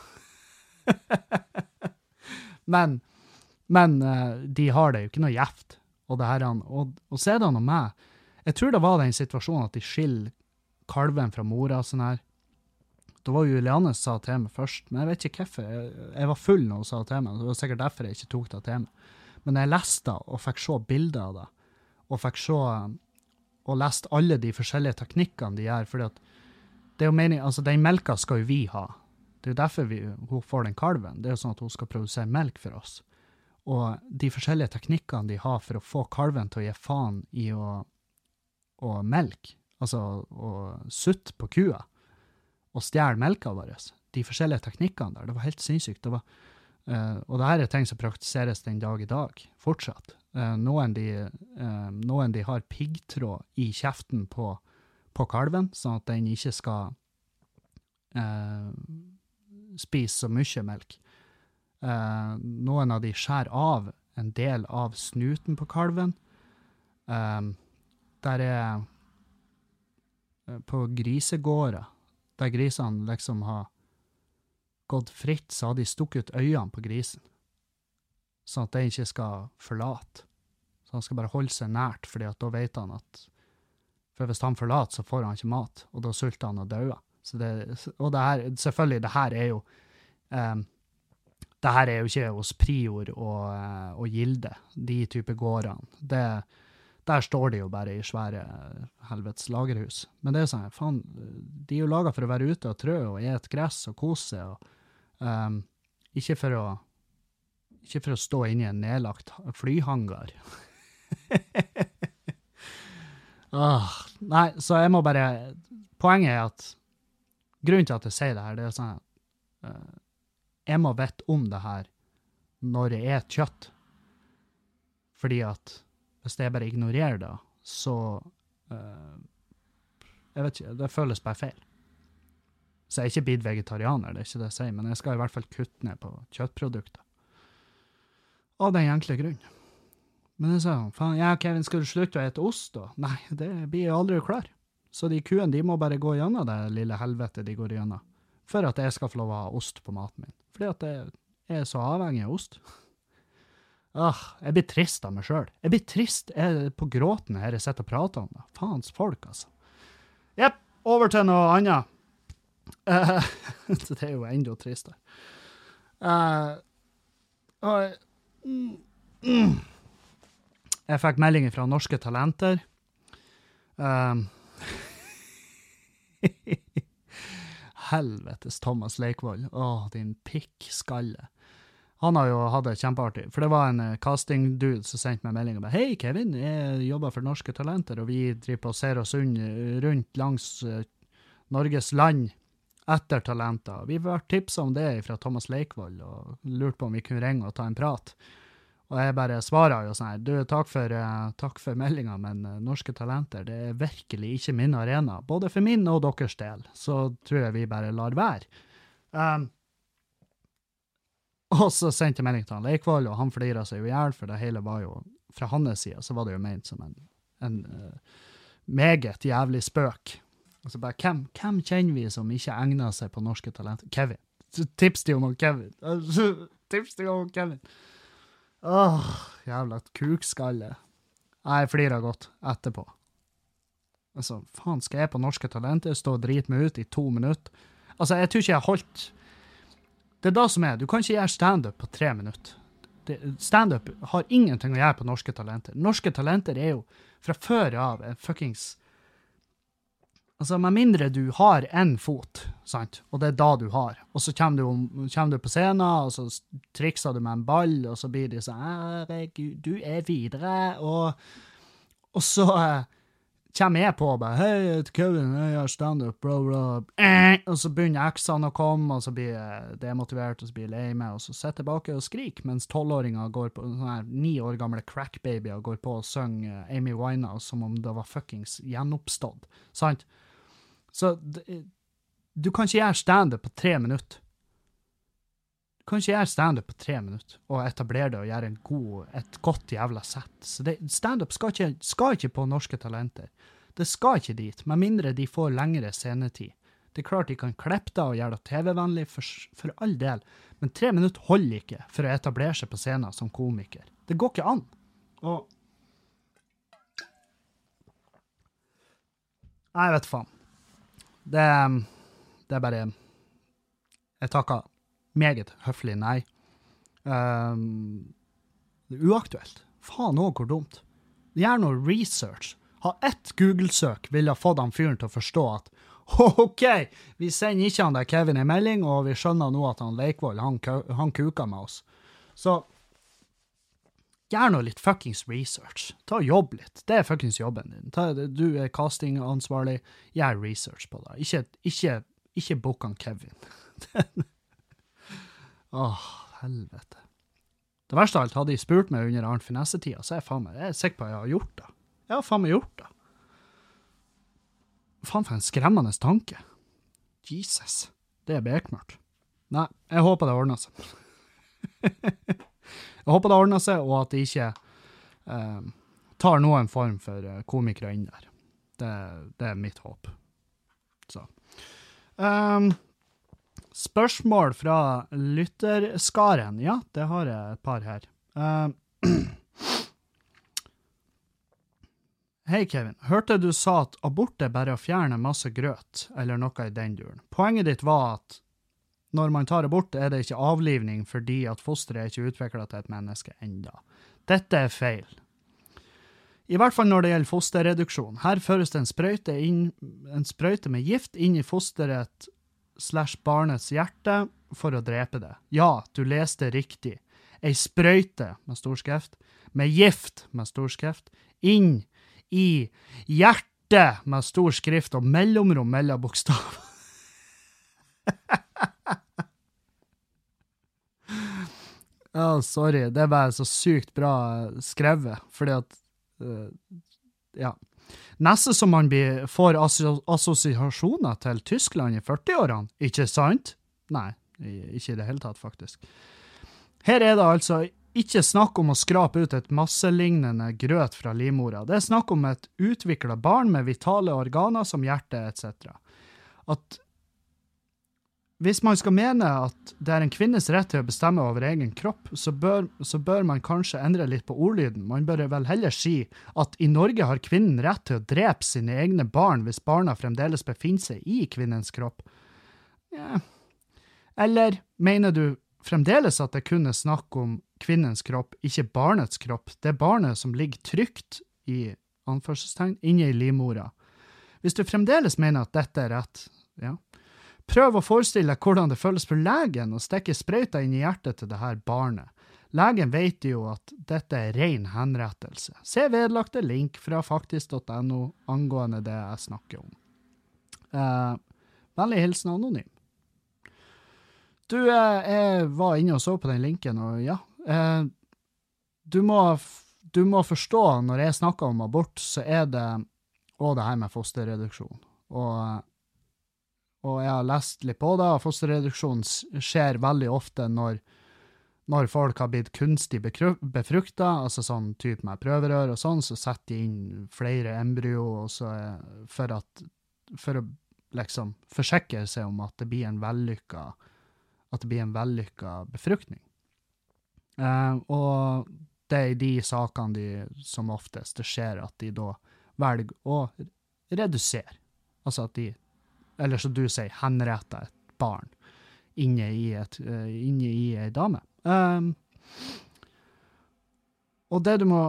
men, men de har det jo ikke noe gjeft. Og det her, og, og så er det noe med, jeg tror det var den situasjonen at de skiller kalven fra mora, sånn her. Det var jo Julianne som sa til meg først, men jeg vet ikke hvorfor, jeg, jeg var full når hun sa til meg, det var sikkert derfor jeg ikke tok det til meg. Men jeg leste og fikk se bilder av det, og fikk se, og leste alle de forskjellige teknikkene de gjør, fordi at det er jo meningen, altså den melka skal jo vi ha. Det er jo derfor vi, hun får den kalven, det er jo sånn at hun skal produsere melk for oss. Og de forskjellige teknikkene de har for å få kalven til å gi faen i å, å melke, altså å sutte på kua, og stjele melka vår. De forskjellige teknikkene der, det var helt sinnssykt. Det var, uh, og det her er ting som praktiseres den dag i dag, fortsatt. Uh, noen, de, uh, noen de har piggtråd i kjeften på, på kalven, sånn at den ikke skal uh, spise så mye melk. Uh, noen av de skjærer av en del av snuten på kalven. Um, der er uh, på grisegårder, der grisene liksom har gått fritt, så hadde de stukket ut øynene på grisen. Sånn at den ikke skal forlate. Så han skal bare holde seg nært, fordi at da vet han at for hvis han forlater, så får han ikke mat, og da sulter han og dør. Så det, og det her, selvfølgelig, det her er jo um, det her er jo ikke hos Prior og, og Gilde, de type gårdene. Det, der står de jo bare i svære helvetes lagerhus. Men det er sånn, faen, de er jo laget for å være ute og trø og et gress og kose, og um, ikke for å ikke for å stå inne i en nedlagt flyhangar. ah, nei, så jeg må bare, poenget er at grunnen til at jeg sier det her, det er sånn, uh, jeg må vite om det her når det er kjøtt. Fordi at hvis jeg bare ignorerer det, så uh, jeg vet ikke, det føles bare feil. Så jeg er ikke blitt vegetarianer, det er ikke det jeg sier, men jeg skal i hvert fall kutte ned på kjøttprodukter. Av den enkle grunn. Men jeg sa, faen, ja, Kevin, skal du slutte å ete ost da? Nei, det blir jeg aldri klar. Så de kuene, de må bare gå gjennom det lille helvete de går gjennom, for at jeg skal få lov å ha ost på maten min. Fordi at jeg er så avhengig av ost. Ah, jeg blir trist av meg selv. Jeg blir trist jeg er på gråten her jeg sitter og prater om det. Faens folk, altså. Jepp, over til noe annet. Uh, det er jo enda tristere. Uh, og, mm, mm. Jeg fikk meldinger fra Norske Talenter. Um, Helvetes Thomas Leikvoll. Åh, din pikkskalle. Han har jo hatt det kjempeartig, for det var en uh, casting-dude som sendte meg melding og bare, hei Kevin, jeg jobber for Norske Talenter, og vi driver på og ser oss un rundt langs uh, Norges land etter talenter. Vi var tipset om det fra Thomas Leikvoll, og lurte på om vi kunne ringe og ta en prat. Og jeg bare svarer jo sånn her, du, takk for, uh, takk for meldingen, men uh, Norske Talenter, det er virkelig ikke min arena, både for min og deres del, så tror jeg vi bare lar være. Um, og så sendte jeg melding til han Leikvoll, og han flirer seg jo ihjel, for det hele var jo, fra hans side, så var det jo ment som en, en uh, meget jævlig spøk. Og så bare, hvem, hvem kjenner vi som ikke egner seg på Norske Talenter? Kevin. Så tips til om Kevin. Tips til om Kevin. Åh, jævla kukskalle. Jeg flirer godt etterpå. Altså, faen, skal jeg på Norske Talenter stå og drite meg ut i to minutter? Altså, jeg tror ikke jeg har holdt... Det er da som er, du kan ikke gjøre stand-up på tre minutter. Stand-up har ingenting å gjøre på Norske Talenter. Norske Talenter er jo fra før av en fuckings... Altså, med mindre du har en fot, sant? Og det er da du har. Og så kommer du, kommer du på scenen, og så trikser du med en ball, og så blir de sånn, herregud, du er videre, og, og så eh, kommer jeg på, og bare, hei, jeg heter Kevin, jeg gjør stand-up, bla, bla, eh, og så begynner eksene å komme, og så blir jeg demotivert, og så blir jeg lei meg, og så sitter jeg bak og skriker, mens tolvåringer går på, sånne her ni år gamle crackbabyer går på og synger Amy Winehouse som om det var fuckings gjenoppstått, sant? Så du kan ikke gjøre stand-up på tre minutter. Du kan ikke gjøre stand-up på tre minutter og etablere det og gjøre en god, et godt jævla sett. Så det, stand-up skal ikke, skal ikke på Norske Talenter. Det skal ikke dit, med mindre de får lengre scenetid. Det er klart de kan klippe det og gjøre det T V-vennlig for, for all del, men tre minutter holder ikke for å etablere seg på scenen som komiker. Det går ikke an. Og... Nei, jeg vet faen. Det, det er bare, jeg takker meget høflig nei. Um, det er uaktuelt. Faen også hvor dumt. Gjør noe research. Ha ett Google-søk ville ha fått han fyren til å forstå at ok, vi sender ikke han der Kevin en melding, og vi skjønner nå at han Leikvoll, han, han kuker med oss. Så gjør noe litt fuckings research. Ta og jobb litt. Det er fuckings jobben din. Ta, du er castingansvarlig. Gjør research på det. Ikke, ikke, ikke book han Kevin. Åh, helvete. Det verste av alt hadde jeg spurt meg under Arnt Finesse-tida, så er jeg faen meg, jeg er sikker på at jeg har gjort det. Jeg har faen meg gjort det. Faen for en skremmende tanke. Jesus. Det er bekmørkt. Nei, jeg håper det ordner seg. Jeg håper det ordner seg, og at de ikke eh, tar noen form for uh, komikere inn der. Det, det er mitt håp. Så. Um, spørsmål fra lytterskaren. Ja, det har jeg et par her. Uh, Hei, Kevin. Hørte du sa at abort er bare å fjerne masse grøt, eller noe i den duren. Poenget ditt var at når man tar abort, er det ikke avlivning fordi at fosteret er ikke utviklet til et menneske enda. Dette er feil. I hvert fall når det gjelder fosterreduksjon. Her føres det en sprøyte, inn, en sprøyte med gift inn i fosteret slash barnets hjerte for å drepe det. Ja, du leste riktig. Ei sprøyte med stor skrift, med gift med stor skrift, inn i hjertet med stor skrift og mellomrom mellom bokstav. oh, sorry, det er bare så sykt bra skrevet, fordi at, uh, ja. Nesten som man blir, får asso- assosiasjoner til Tyskland i førti-årene, ikke sant? Nei, ikke i det hele tatt faktisk. Her er det altså ikke snakk om å skrape ut et masselignende grøt fra livmora. Det er snakk om et utviklet barn med vitale organer som hjerte et cetera. At hvis man skal mene at det er en kvinnes rett til å bestemme over egen kropp, så bør, så bør man kanskje endre litt på ordlyden. Man bør vel heller si at i Norge har kvinnen rett til å drepe sine egne barn hvis barna fremdeles befinner seg i kvinnens kropp. Ja. Eller mener du fremdeles at det kunne snakke om kvinnens kropp, ikke barnets kropp. Det er barnet som ligger trygt i anførselstegn inne i livmora. Hvis du fremdeles mener at dette er rett, ja, prøv å forestille deg hvordan det føles for legen å stikke sprøyta inn i hjertet til det her barnet. Legen vet jo at dette er ren henrettelse. Se vedlagte link fra faktisk punktum no angående det jeg snakker om. Eh, vennlig hilsen anonym. Du, eh, jeg var inne og så på den linken, og ja, eh, du, må, du må forstå når jeg snakker om abort, så er det også det her med fosterreduksjon. Og, og jeg har lest litt på det, og fosterreduksjon skjer veldig ofte når, når folk har blitt kunstig befruktet, altså sånn type med prøverør og sånn, så setter de inn flere embryo og så, for, at, for å liksom forsikre seg om at det blir en vellykket at det blir en vellykket befruktning. Uh, og det er i de sakene de, som oftest det skjer at de da velger å redusere. Altså at de, eller som du sier, henretter et barn inne i, et, uh, inne i en dame. Um, og det du må...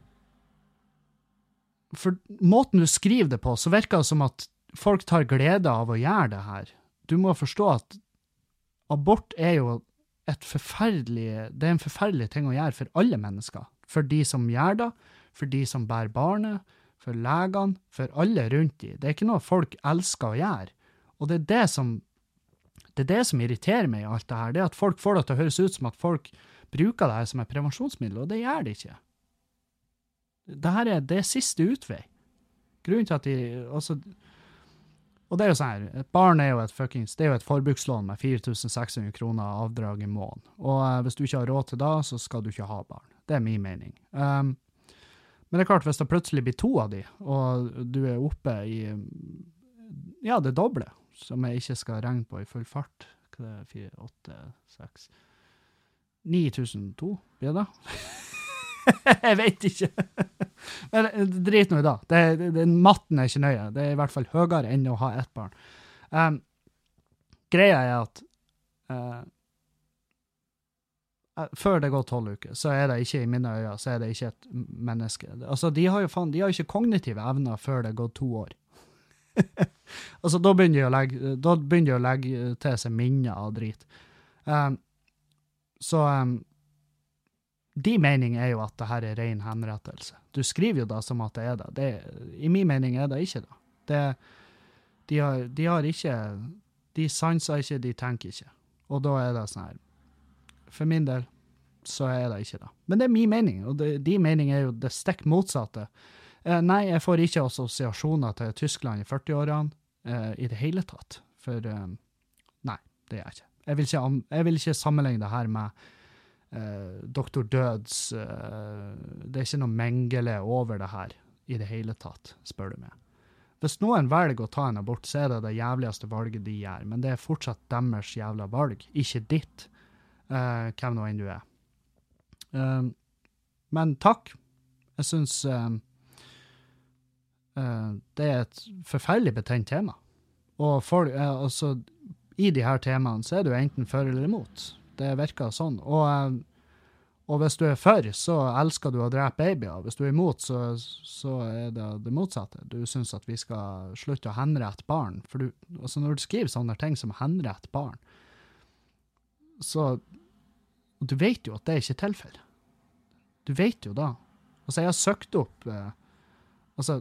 For måten du skriver det på, så virker det som at folk tar glede av å gjøre det her. Du må forstå at abort er jo et forferdelig, det er en forferdelig ting å gjøre for alle mennesker. For de som gjør det, for de som bærer barnet, for legene, for alle rundt de. Det er ikke noe folk elsker å gjøre. Og det er det som, det er det som irriterer meg i alt det her. Det er at folk får det til å høres ut som at folk bruker det her som et prevensjonsmiddel, og det gjør det ikke. Dette er, det er siste utvei. Grunnen til at de, altså, og det er jo sånn her, et barn er jo et fuckings, det er jo et forbrukslån med fire tusen seks hundre kroner avdrag i måneden. Og eh, hvis du ikke har råd til det, så skal du ikke ha barn. Det er min mening. Um, men det er klart, hvis det plutselig blir to av de, og du er oppe i, ja, det doble, som jeg ikke skal regne på i full fart. Hva er det? fire, åtte, seks, ni tusen to, blir det? Jeg vet ikke. Men drit nå i dag. Det, det, det, matten er ikke nøye. Det er i hvert fall høyere enn å ha ett barn. Um, greia er at uh, før det går tolv uker, så er det ikke i mine øyne, så er det ikke et menneske. Altså, de har jo faen, de har ikke kognitive evner før det går to år. Altså, da begynner de å legge, da begynner de å legge til seg minner av drit. Um, så... Um, De mening er jo at det her er ren henrettelse. Du skriver jo da som at det er det. det I min mening er det ikke det. det de, har, de har ikke, de sanser ikke, de tenker ikke. Og da er det sånn her, for min del, så er det ikke det. Men det er min mening, og det, de mening er jo det stikk motsatte. Eh, nei, jeg får ikke assosiasjoner til Tyskland i førti-årene eh, i det hele tatt. For eh, nei, det er jeg ikke. Jeg vil ikke, jeg vil ikke sammenligne det her med Uh, doktor Døds, uh, det er ikke noe mengele over det her i det hele tatt, spør du meg. Hvis noen velger å ta en abort, så er det det jævligste valget de gjør, men det er fortsatt deres jævla valg, ikke ditt, uh, hvem nå enn du er. Uh, men takk, jeg synes uh, uh, det er et forferdelig betent tema. Og for, uh, altså, i de her temaene så er du enten for eller imot. Det virker sånn. Og, uh, og hvis du er for, så elsker du å drepe babyer. Hvis du er imot, så, så er det det motsatte. Du synes at vi skal slutte å henrette barn. For du, altså når du skriver sånne ting som henrette barn, så du vet jo at det er ikke tilfelle. Du vet jo da. Altså, jeg har søkt opp uh, altså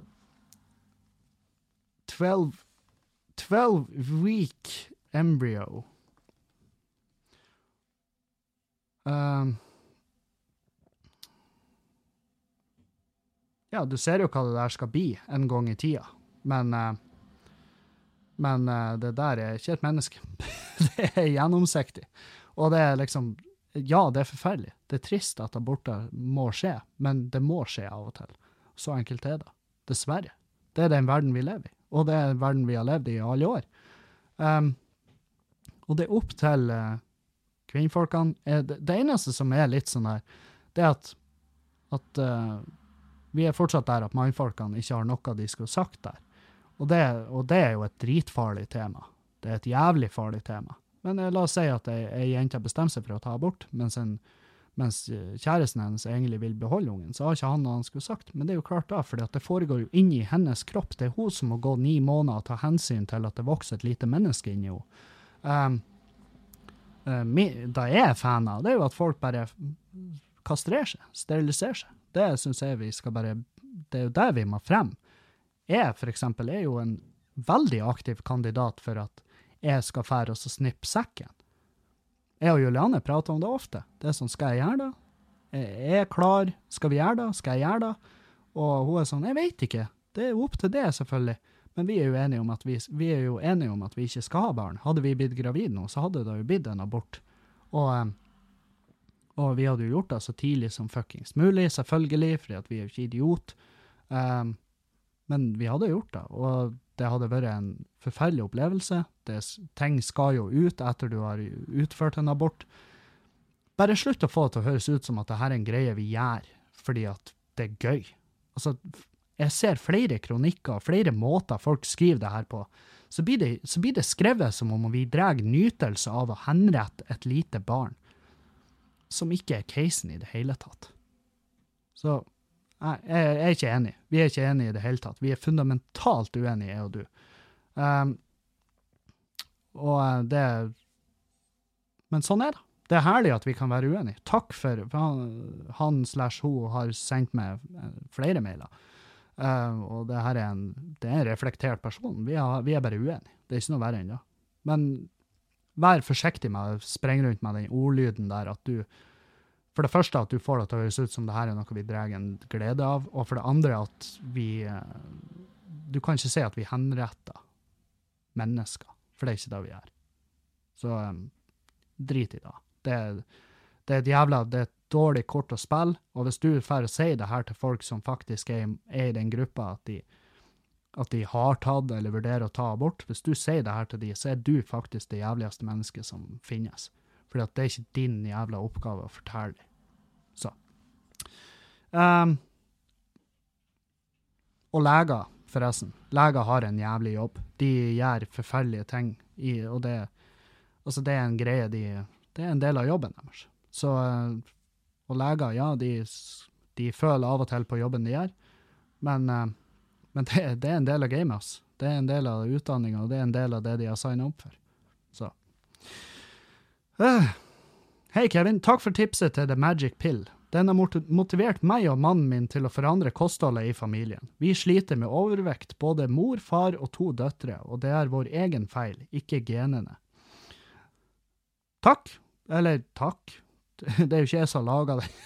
twelve, twelve week embryo. Um, ja, du ser jo hva det der skal bli en gang i tida. Men, uh, men uh, det der er ikke et menneske. Det er gjennomsiktig. Og det er liksom, ja, det er forferdelig. Det er trist at aborter må skje, men det må skje av og til. Så enkelt er det. Dessverre. Det er den verden vi lever i. Og det er den verden vi har levd i alle år. Um, og det er opp til uh, kvinnfolkene. Er det, det eneste som er litt sånn her, det er at, at uh, vi er fortsatt der at mannfolkene ikke har noe de skulle sagt der. Og det, og det er jo et dritfarlig tema. Det er et jævlig farlig tema. Men la oss si at ei jente bestemmer seg for å ta abort, mens, en, mens kjæresten hennes egentlig vil beholde ungen, så har ikke han noe han skulle sagt. Men det er jo klart da, fordi at det foregår jo inn i hennes kropp. Det er hun som må gå ni måneder og ta hensyn til at det vokser et lite menneske inn i henne. Um, uh, da jeg er fan av, det er jo at folk bare kastrerer seg, steriliserer seg. Det synes jeg vi skal bare, det er jo der vi må frem. Jeg for eksempel er jo en veldig aktiv kandidat for at jeg skal fære og så snippe sekken. Jeg og Juliane prater om det ofte. Det er sånn, skal jeg gjøre det? Jeg er klar, skal vi gjøre det? Skal jeg gjøre det? Og hun er sånn, jeg vet ikke. Det er opp til det selvfølgelig. Men vi er jo enige om at vi, vi er jo enige om at vi ikke skal ha barn. Hadde vi blitt gravid nå, så hadde det jo blitt en abort. Og, og vi hadde jo gjort det så tidlig som fuckings mulig, selvfølgelig, fordi at vi er jo ikke idiot. Um, men vi hadde gjort det, og det hadde vært en forferdelig opplevelse. Det, ting skal jo ut etter du har utført en abort. Bare slutt å få det til å høres ut som at det her er en greie vi gjør, fordi at det er gøy. Altså, jeg ser flere kronikker, flere måter folk skriver det her på. Så blir det, så blir det skrevet som om vi drar nytelse av å henrette et lite barn, som ikke er casen i det hele tatt. Så Nei, jeg er ikke enig. Vi er ikke enige i det hele tatt. Vi er fundamentalt uenige, jeg og du. Um, og det Men sånn er det. Det er herlig at vi kan være uenige. Takk for, for han, han slash hun har sendt meg flere mailer. Uh, og det her er en, det er en reflektert person. Vi, har, vi er bare uenige. Det er ikke noe verre enn det. Men vær forsiktig med å sprenge rundt med den ordlyden der at du For det første at du får det til å høres ut som det her er noe vi drar en glede av, og for det andre at vi, du kan ikke si at vi henretter mennesker, for det er ikke det vi gjør. Så um, drit i det. Det er, det er et jævla, det er et dårlig kort å spille, og hvis du får si det her til folk som faktisk er, er i den gruppa at de, at de har tatt eller vurderer å ta abort, hvis du sier det her til de, så er du faktisk det jævligste mennesket som finnes. Fordi at det er ikke din jævla oppgave å fortelle dem. Så. Um, og leger, forresten. Leger har en jævlig jobb. De gjør forferdelige ting. I, og det, altså det er en greie, de, det er en del av jobben deres. Så, og leger, ja, de, de føler av og til på jobben de gjør. Men, uh, men det, det er en del av gamet, altså. Det er en del av utdanningen, og det er en del av det de har signet opp for. Så. Uh, Hei Kevin, takk for tipset til The Magic Pill. Den har motivert meg og mannen min til å forandre kostholdet i familien. Vi sliter med overvekt, både mor, far og to døtre, og det er vår egen feil, ikke genene. Takk, eller takk. Det er jo ikke jeg som lager det.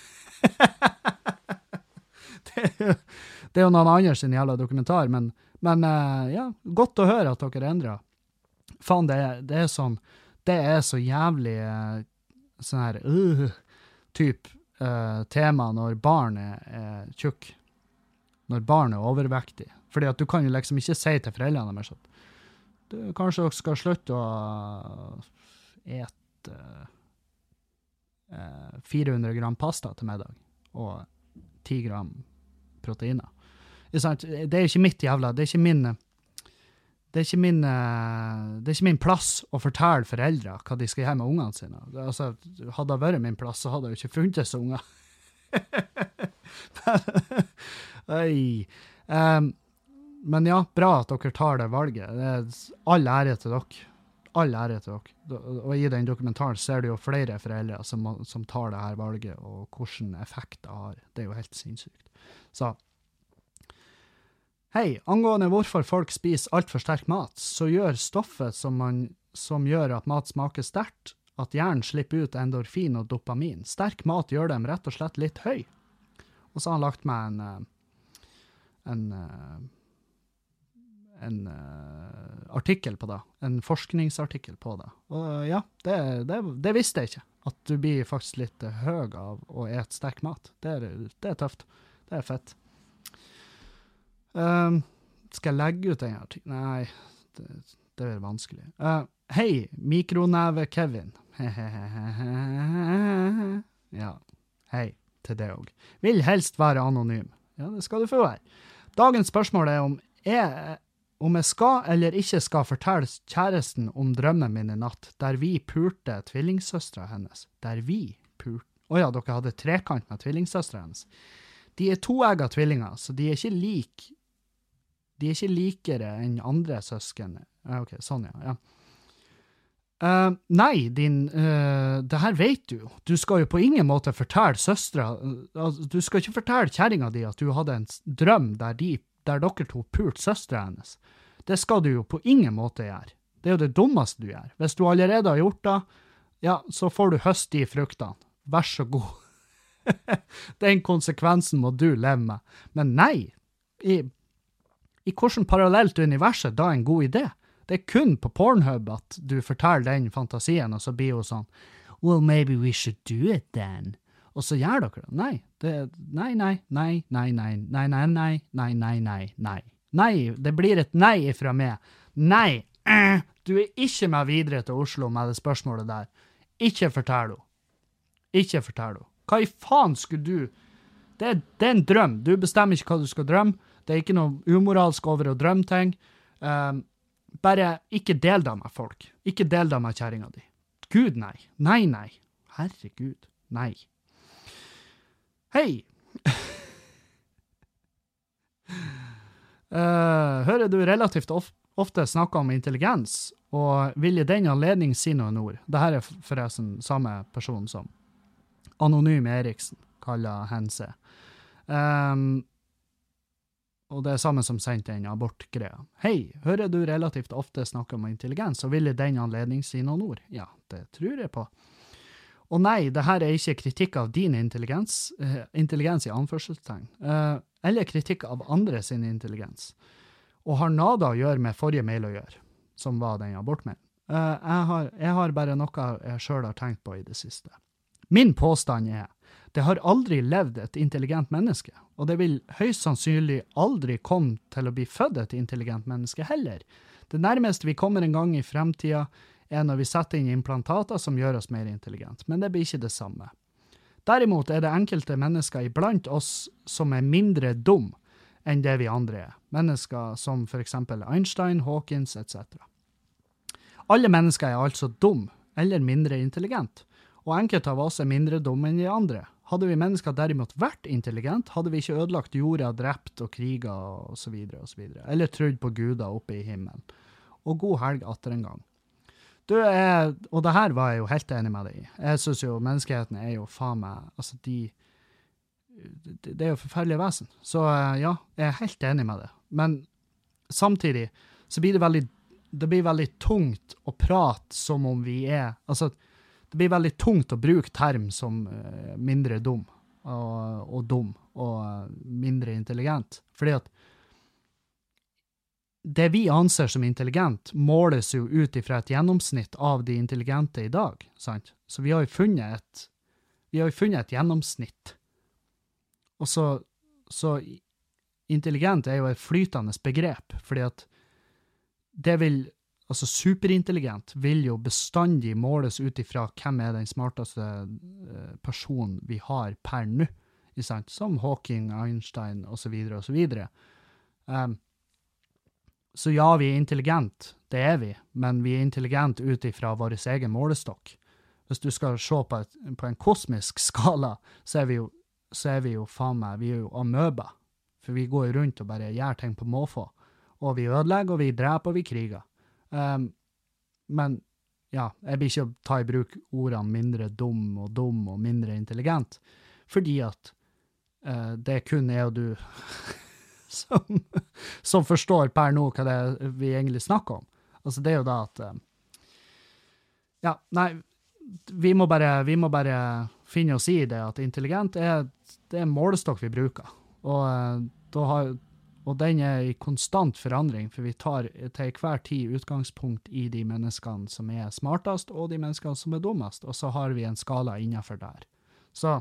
det, er jo, det er jo noen andre sin jævla dokumentar, men, men uh, ja, godt å høre at dere endrer. Faen, det, det er sånn, det er så jævlig uh, sånn her uh, typ uh, tema når barn er uh, tjukk. når barn er overvektig. Fordi at du kan jo liksom ikke si til foreldrene deres at du kanskje dere skal slutte å ete eh, fire hundre gram pasta til middag og ti gram proteiner. Det er ikke mitt jævla, det er ikke min, det er ikke min, det er ikke min plass å fortelle foreldre hva de skal gjøre med ungene sine. Altså, hadde det vært min plass, så hadde det jo ikke funtes unger. Oi. Um, men ja, bra at dere tar det valget. Det er all ære til dere. All ære til dere. Og i den dokumentaren ser du jo flere foreldre som, som tar det her valget, og hvilken effekt det har. Det er jo helt sinnssykt. Så, hei, angående hvorfor folk spiser alt for sterk mat, så gjør stoffet som, man, som gjør at mat smaker sterkt, at hjernen slipper ut endorfin og dopamin. Sterk mat gjør dem rett og slett litt høy. Og så har han lagt meg en, en, en artikkel på det, en forskningsartikkel på det. Og ja, det, det, det visste jeg ikke, at du blir faktisk litt høy av å ete sterk mat. Det er, det er tøft. Det er fett. Um, skal jeg legge ut den artikkelen? Nei, det, det er vanskelig. Uh, hei, mikroneve Kevin. Ja, hei til det også. Vil helst være anonym. Ja, det skal du få være. Dagens spørsmål er om jeg, om jeg skal eller ikke skal fortelle kjæresten om drømmen min i natt, der vi pulte tvillingsøstre hennes. Der vi pulte. Åja, dere hadde trekant med tvillingsøstre hennes. De er toegget tvillinger, så de er ikke lik, de er ikke likere enn andre søsken. Ja, ok, sånn ja, ja. Uh, nei, din, uh, det her vet du jo. Du skal jo på ingen måte fortelle søstre, uh, du skal ikke fortelle kjæringa di at du hadde en drøm der, de, der dere to pult søstre hennes. Det skal du jo på ingen måte gjøre. Det er jo det dummeste du gjør. Hvis du allerede har gjort det, ja, så får du høste de fruktene. Vær så god. Den konsekvensen må du leve med. Men nei, i, i hvordan parallelt universet da er en god idé? Det er kun på Pornhub at du forteller den fantasien, og så blir jo sånn, well, maybe we should do it then. Og så gjør dere det. Nei, det, nei, nei, nei, nei, nei, nei, nei, nei, nei, nei, nei, nei. Nei, det blir et nei ifra meg. Nei, øh, du er ikke med videre til Oslo med det spørsmålet der. Ikke fortell henne. Ikke fortell henne. Hva i faen skulle du? Det er, det er en drøm. Du bestemmer ikke hva du skal drømme. Det er ikke noe umoralsk over å drømme ting. Um, bare ikke del det med folk. Ikke del det med kjæringa di. Gud, nei. Nei, nei. Herregud. Nei. Hei. uh, hører du relativt of- ofte snakke om intelligens, og vil i den anledning si noen ord. Dette er forresten samme person som Anonym Eriksen, kaller hense. Um, og det er samme som sendte en abortgreia. Hei, hører du relativt ofte snakke om intelligens, og vil i den anledning si noen ord? Ja, det tror jeg på. Og nei, det her er ikke kritikk av din intelligens, uh, intelligens i anførselstegn, uh, eller kritikk av andre sin intelligens, og har nada å gjøre med forrige mail å gjøre, som var den abortmailen. Uh, jeg, har, jeg har bare noe jeg selv har tenkt på i det siste. Min påstand er, det har aldri levd et intelligent menneske, og det vil høyst sannsynlig aldri komme til å bli født et intelligent menneske heller. Det nærmeste vi kommer en gang i fremtiden er når vi setter inn implantater som gjør oss mer intelligent, men det blir ikke det samme. Derimot er det enkelte mennesker iblant oss som er mindre dum enn det vi andre er. Mennesker som for eksempel Einstein, Hawkins et cetera. Alle mennesker er altså dum eller mindre intelligent. Og enkelte av oss er mindre dumme enn de andre. Hadde vi mennesker derimot vært intelligent, hadde vi ikke ødelagt jorda, drept og kriget og så videre og så videre. Eller trodd på guder oppe i himmelen. Og god helg atter en gang. Du er, og det her var jeg jo helt enig med deg i. Jeg synes jo menneskeheten er jo faen meg, altså de, det, det er jo forferdelige vesen. Så ja, jeg er helt enig med det. Men samtidig så blir det veldig, det blir veldig tungt å prate som om vi er, altså det blir veldig tungt å bruke term som uh, mindre dum og, og dum og uh, mindre intelligent. Fordi at det vi anser som intelligent måles jo ut ifra et gjennomsnitt av de intelligente i dag, sant? Så vi har jo funnet et, vi har jo funnet et gjennomsnitt. Og så, så intelligent er jo et flytende begrep, fordi at det vil, altså superintelligent vil jo bestandig måles ut ifra hvem er den smarteste personen vi har per nå, ikke sant? Som Hawking, Einstein, og så videre, og så videre. Um, så ja, vi er intelligent, det er vi, men vi er intelligent ut ifra vår egen målestokk. Hvis du skal se på, et, på en kosmisk skala, så er vi jo, så er vi jo faen meg, vi er jo amøba, for vi går rundt og bare gjør ting på måfå, og vi ødelegger, og vi dreper, og vi kriger. Um, men ja, jeg blir ikke å ta i bruk ordene mindre dum og dum og mindre intelligent, fordi at uh, det kun er jo du som, som forstår per nå hva det er vi egentlig snakker om. Altså det er jo da at uh, ja, nei, vi må bare, vi må bare finne oss i det at intelligent er, det er en målestokk vi bruker, og, uh, da har, og den er i konstant forandring, for vi tar til hver tid utgangspunkt i de menneskene som er smartest, og de menneskene som er dummest, og så har vi en skala innenfor der. Så,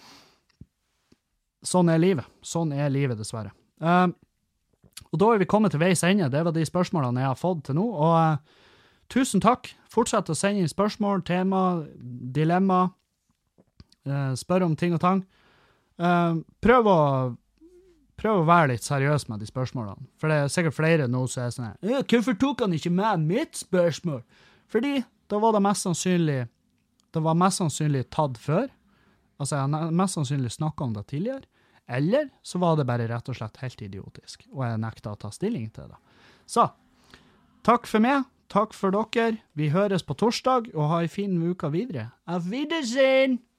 sånn er livet. Sånn er livet, dessverre. Uh, og da er vi kommet til veis ende. Det var de spørsmålene jeg har fått til nå, og uh, tusen takk. Fortsett å sende inn spørsmål, tema, dilemma, uh, spør om ting og tang. Uh, prøv å prøv å være litt seriøs med de spørsmålene. For det er sikkert flere nå som er sånn her, ja, hvorfor tok han ikke med mitt spørsmål? Fordi da var det mest sannsynlig, det var mest sannsynlig tatt før. Altså, jeg har mest sannsynlig snakket om det tidligere. Eller så var det bare rett og slett helt idiotisk, og jeg nektet å ta stilling til det. Så, takk for meg, takk for dere. Vi høres på torsdag, og ha en fin uke videre. Auf Wiedersehen!